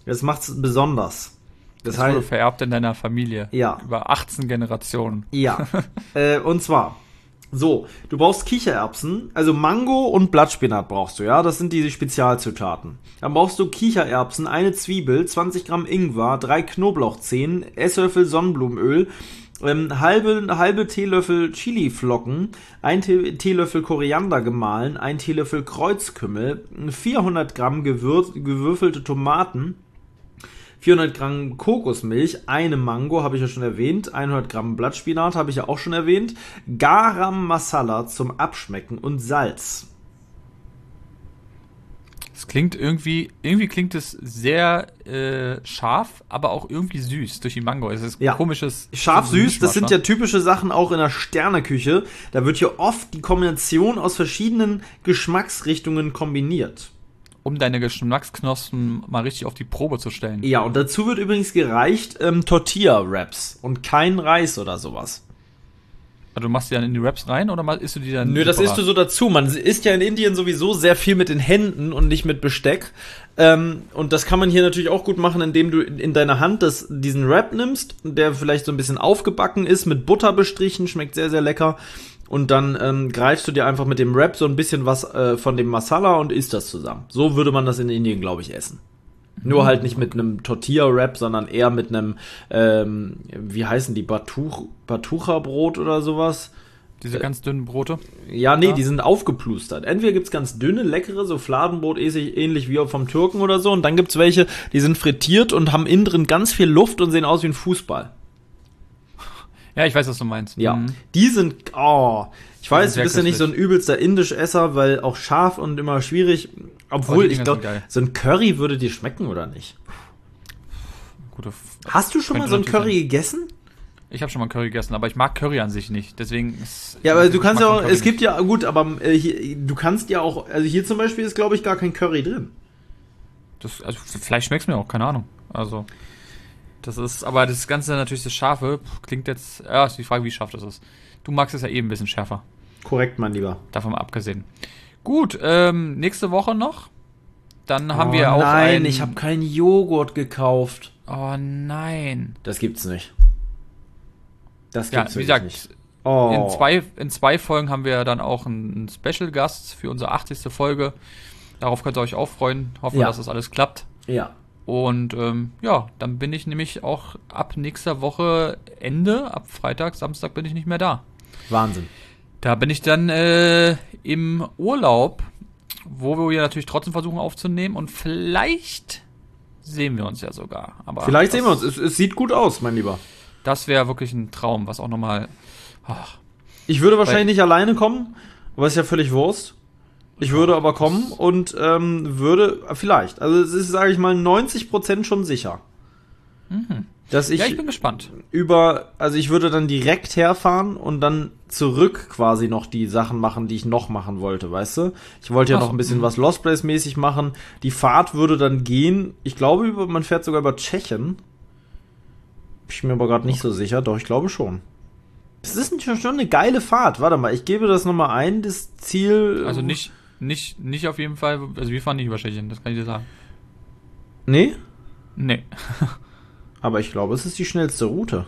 Das macht's besonders. Das, Das wurde heißt, vererbt in deiner Familie. Ja. Über achtzehn Generationen. Ja. äh, und zwar, so, du brauchst Kichererbsen, also Mango und Blattspinat brauchst du, ja, das sind die Spezialzutaten. Dann brauchst du Kichererbsen, eine Zwiebel, zwanzig Gramm Ingwer, drei Knoblauchzehen, Esslöffel Sonnenblumenöl, ähm, halbe, halbe Teelöffel Chiliflocken, ein Tee, Teelöffel Koriander gemahlen, ein Teelöffel Kreuzkümmel, vierhundert Gramm gewürz, gewürfelte Tomaten, vierhundert Gramm Kokosmilch, eine Mango, habe ich ja schon erwähnt, hundert Gramm Blattspinat, habe ich ja auch schon erwähnt, Garam Masala zum Abschmecken und Salz. Es klingt irgendwie, irgendwie klingt es sehr äh, scharf, aber auch irgendwie süß durch die Mango. Es ist Ja. komisches. Scharf-süß, das sind ja ja typische Sachen auch in der Sterneküche. Da wird ja oft die Kombination aus verschiedenen Geschmacksrichtungen kombiniert. Um deine Geschmacksknospen mal richtig auf die Probe zu stellen. Ja, und dazu wird übrigens gereicht ähm, Tortilla-Wraps und kein Reis oder sowas. Also du machst die dann in die Wraps rein oder mal isst du die dann? Nö, das separat? isst du so dazu. Man isst ja in Indien sowieso sehr viel mit den Händen und nicht mit Besteck. Ähm, und das kann man hier natürlich auch gut machen, indem du in deiner Hand das, diesen Wrap nimmst, der vielleicht so ein bisschen aufgebacken ist, mit Butter bestrichen, schmeckt sehr, sehr lecker. Und dann ähm, greifst du dir einfach mit dem Wrap so ein bisschen was äh, von dem Masala und isst das zusammen. So würde man das in Indien, glaube ich, essen. Nur halt nicht mit einem Tortilla-Wrap, sondern eher mit einem, ähm, wie heißen die, Batuch, Batucha-Brot oder sowas. Diese ganz dünnen Brote? Ja, nee, Ja. die sind aufgeplustert. Entweder gibt's ganz dünne, leckere, so Fladenbrot ähnlich wie vom Türken oder so. Und dann gibt's welche, die sind frittiert und haben innen drin ganz viel Luft und sehen aus wie ein Fußball. Ja, ich weiß, was du meinst. Ja, Mhm. die sind, oh, ich weiß, du sehr bist ja nicht so ein übelster Indisch-Esser, weil auch scharf und immer schwierig. Obwohl, Oh, die ich Dinger glaube, sind geil. so ein Curry würde dir schmecken, oder nicht? Gute F- Hast du schon mal Könnte so ein natürlich Curry gegessen? Ich habe schon mal Curry gegessen, aber ich mag Curry an sich nicht. Deswegen ist, Ja, aber du ich kannst mag ja den auch, Curry es gibt nicht. ja, gut, aber äh, hier, du kannst ja auch, also hier zum Beispiel ist, glaube ich, gar kein Curry drin. Das, also vielleicht schmeckt's mir auch, keine Ahnung. Also das ist, aber das Ganze natürlich, das Scharfe klingt jetzt, ja, ist die Frage, wie scharf das ist. Du magst es ja eben ein bisschen schärfer, Korrekt, mein Lieber. davon mal abgesehen. Gut, ähm, nächste Woche noch. Dann haben oh, wir auch nein, ein... ich habe keinen Joghurt gekauft. Oh nein. Das gibt's nicht. Das Ja, gibt's wie wirklich gesagt, nicht. Oh. in, zwei, in zwei Folgen haben wir dann auch einen Special-Gast für unsere achtzigste Folge. Darauf könnt ihr euch auch freuen. Hoffen wir, Ja. dass das alles klappt. Ja. Und ähm, ja, dann bin ich nämlich auch ab nächster Woche Ende, ab Freitag, Samstag bin ich nicht mehr da. Wahnsinn. Da bin ich dann äh, im Urlaub, wo wir natürlich trotzdem versuchen aufzunehmen und vielleicht sehen wir uns ja sogar. Aber Vielleicht das, sehen wir uns. Es, es sieht gut aus, mein Lieber. Das wäre wirklich ein Traum, was auch nochmal... ach, Ich würde wahrscheinlich Weil- nicht alleine kommen, aber ist ja völlig Wurst. Ich würde aber kommen und ähm, würde, vielleicht, also es ist, sage ich mal, neunzig Prozent schon sicher. Dass ich, ja, ich bin gespannt. über, also ich würde dann direkt herfahren und dann zurück quasi noch die Sachen machen, die ich noch machen wollte, weißt du? Ich wollte ja Ach noch so, ein bisschen mhm. was Lost Place mäßig machen. Die Fahrt würde dann gehen, ich glaube, über, man fährt sogar über Tschechien. Bin ich mir aber gerade nicht so sicher, doch, ich glaube schon. Es ist ein- schon eine geile Fahrt. Warte mal, ich gebe das nochmal ein, das Ziel. Also nicht, nicht, nicht auf jeden Fall, also wir fahren nicht über Tschechien, das kann ich dir sagen. Nee? Nee. Aber ich glaube, es ist die schnellste Route.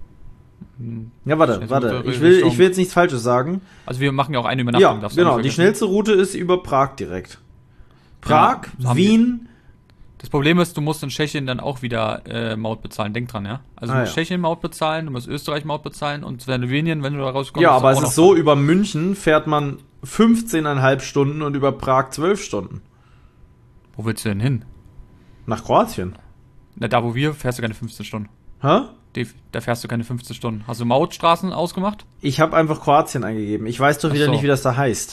Ja, warte, Schnellste warte. Route Ich will, Richtung- ich will jetzt nichts Falsches sagen. Also wir machen ja auch eine Übernachtung. Ja, darfst du genau. nicht Die vergessen. schnellste Route ist über Prag direkt. Prag, Ja, haben Wien. Das Problem ist, du musst in Tschechien dann auch wieder äh, Maut bezahlen. Denk dran, ja? Also Ah, du musst ja. Tschechien Maut bezahlen, du musst Österreich Maut bezahlen und Slowenien, wenn du da rauskommst. Ja, ist aber auch es noch ist so, dran. über München fährt man fünfzehn Komma fünf Stunden und über Prag zwölf Stunden. Wo willst du denn hin? Nach Kroatien. Na, da wo wir, fährst du keine fünfzehn Stunden. Hä? Die, da fährst du keine fünfzehn Stunden. Hast du Mautstraßen ausgemacht? Ich habe einfach Kroatien eingegeben. Ich weiß doch Ach wieder so. nicht, wie das da heißt.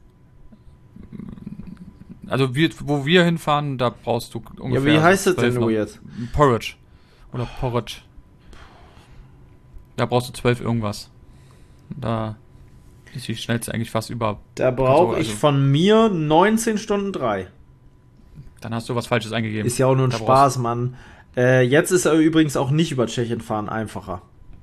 Also wir, wo wir hinfahren, da brauchst du ungefähr... Ja, wie heißt das denn zwölf nur noch- jetzt? Porridge. Oder Porridge. Da brauchst du zwölf irgendwas. Da ist die schnellste eigentlich fast über... Da brauche Also- ich von mir neunzehn Stunden drei. Dann hast du was Falsches eingegeben. Ist ja auch nur ein Da Spaß, Mann. Äh, jetzt ist er übrigens auch nicht über Tschechien fahren einfacher.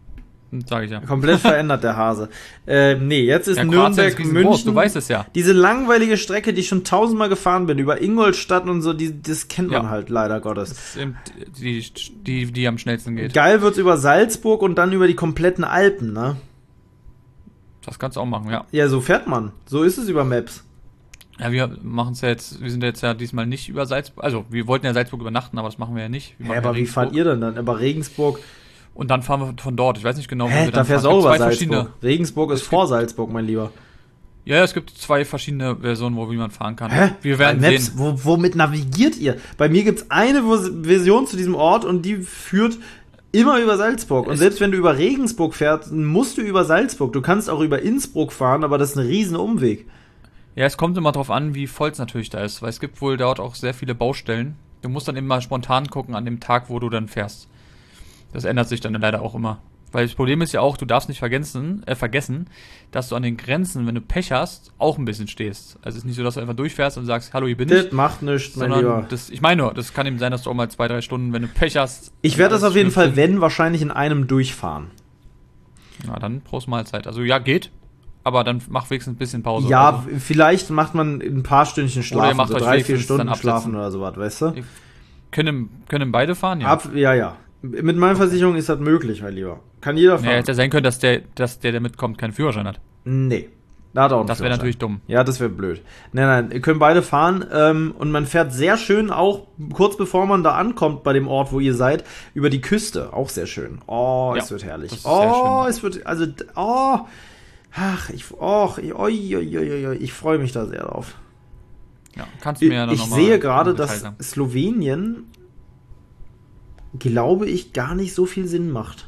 Sag ich ja. Komplett verändert, der Hase. Äh, nee, jetzt ist ja, Nürnberg, ist groß, München. Du weißt es ja. Diese langweilige Strecke, die ich schon tausendmal gefahren bin, über Ingolstadt und so, die, das kennt man Ja. halt leider Gottes. Das ist eben die, die, die am schnellsten geht. Geil wird's über Salzburg und dann über die kompletten Alpen, ne? Das kannst du auch machen, ja. Ja, so fährt man. So ist es über Maps. Ja, wir machen es ja jetzt, wir sind jetzt ja diesmal nicht über Salzburg, also wir wollten ja Salzburg übernachten, aber das machen wir ja nicht. Wir Hä, machen aber ja wie fahrt ihr denn dann? Über Regensburg? Und dann fahren wir von dort, ich weiß nicht genau, wo Hä, wir da dann fährst du fahren. auch Es über gibt zwei Salzburg. verschiedene- Regensburg ist Es vor Salzburg, mein Lieber. Ja, ja, es gibt zwei verschiedene Versionen, wo wie man fahren kann. Hä? Wir werden Bei Maps, sehen. wo, womit navigiert ihr? Bei mir gibt's eine Vo- Version zu diesem Ort und die führt immer über Salzburg. Und Es- selbst wenn du über Regensburg fährst, musst du über Salzburg. Du kannst auch über Innsbruck fahren, aber das ist ein riesen Umweg. Ja, es kommt immer drauf an, wie voll es natürlich da ist, weil es gibt wohl dort auch sehr viele Baustellen. Du musst dann immer spontan gucken an dem Tag, wo du dann fährst. Das ändert sich dann leider auch immer. Weil das Problem ist ja auch, du darfst nicht vergessen, äh, vergessen, dass du an den Grenzen, wenn du Pech hast, auch ein bisschen stehst. Also es ist nicht so, dass du einfach durchfährst und sagst, hallo, hier bin ich. Das macht nichts, mein Sondern Lieber. das, ich meine nur, das kann eben sein, dass du auch mal zwei, drei Stunden, wenn du Pech hast. Ich werde das auf jeden Fall, schlimm wenn, wahrscheinlich in einem durchfahren. finden. Ja, dann Prost Mahlzeit. Also ja, geht. Aber dann mach wenigstens ein bisschen Pause. Ja, Also, vielleicht macht man ein paar Stündchen Oder schlafen, ihr macht so euch drei, vier wenigstens Stunden dann absetzen. schlafen oder sowas, weißt du? können, können beide fahren, ja. Ab, ja, ja. Mit meiner Versicherung ist das möglich, mein Lieber. Kann jeder Ja, fahren? hätte ja sein können, dass der, dass der, der mitkommt, keinen Führerschein hat. Nee. Da hat er auch einen Das wäre Führerschein. natürlich dumm. Ja, das wäre blöd. Nein, nein, ihr könnt beide fahren ähm, und man fährt sehr schön auch, kurz bevor man da ankommt bei dem Ort, wo ihr seid, über die Küste. Auch sehr schön. Oh, Ja, es wird herrlich. das ist sehr Oh, schön. es wird, also, oh, ach, ich, oh, ich, oi, oi, oi, oi, ich freue mich da sehr drauf. Ja, kannst du mir ja dann Ich nochmal sehe gerade, im Detail dass sagen. Slowenien, glaube ich, gar nicht so viel Sinn macht.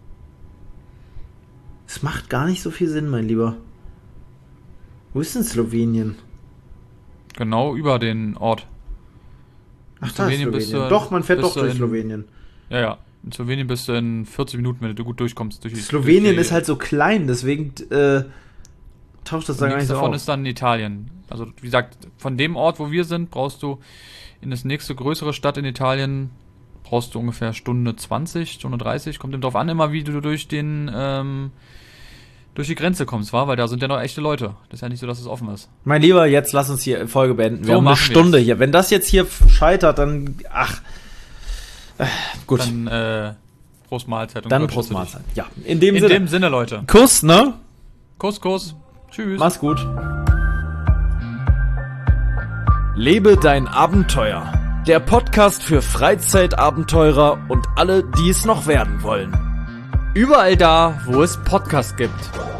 Es macht gar nicht so viel Sinn, mein Lieber. Wo ist denn Slowenien? Genau über den Ort. Ach, In da ist Slowenien bist Slowenien. du- Doch, man fährt bist doch du durch in- Slowenien. Ja, ja. In Slowenien bist du in vierzig Minuten, wenn du gut durchkommst. Durch die, Slowenien durch die, ist halt so klein, deswegen äh, taucht das da und gar nichts nicht so davon auf. ist dann Italien. Also wie gesagt, von dem Ort, wo wir sind, brauchst du in das nächste größere Stadt in Italien brauchst du ungefähr Stunde zwanzig, Stunde dreißig. Kommt eben drauf an, immer wie du durch den ähm, durch die Grenze kommst, war, weil da sind ja noch echte Leute. Das ist ja nicht so, dass es offen ist. Mein Lieber, jetzt lass uns hier Folge beenden. Wir So haben eine machen Stunde wir's. hier. Wenn das jetzt hier scheitert, dann ach. Äh, gut, dann, Dann äh, Prost Mahlzeit. Und Gott Prost schütze dich. Mahlzeit. Ja, in dem In Sinne. dem Sinne, Leute. Kuss, ne? Kuss, Kuss. Tschüss. Mach's gut. Lebe dein Abenteuer. Der Podcast für Freizeitabenteurer und alle, die es noch werden wollen. Überall da, wo es Podcasts gibt.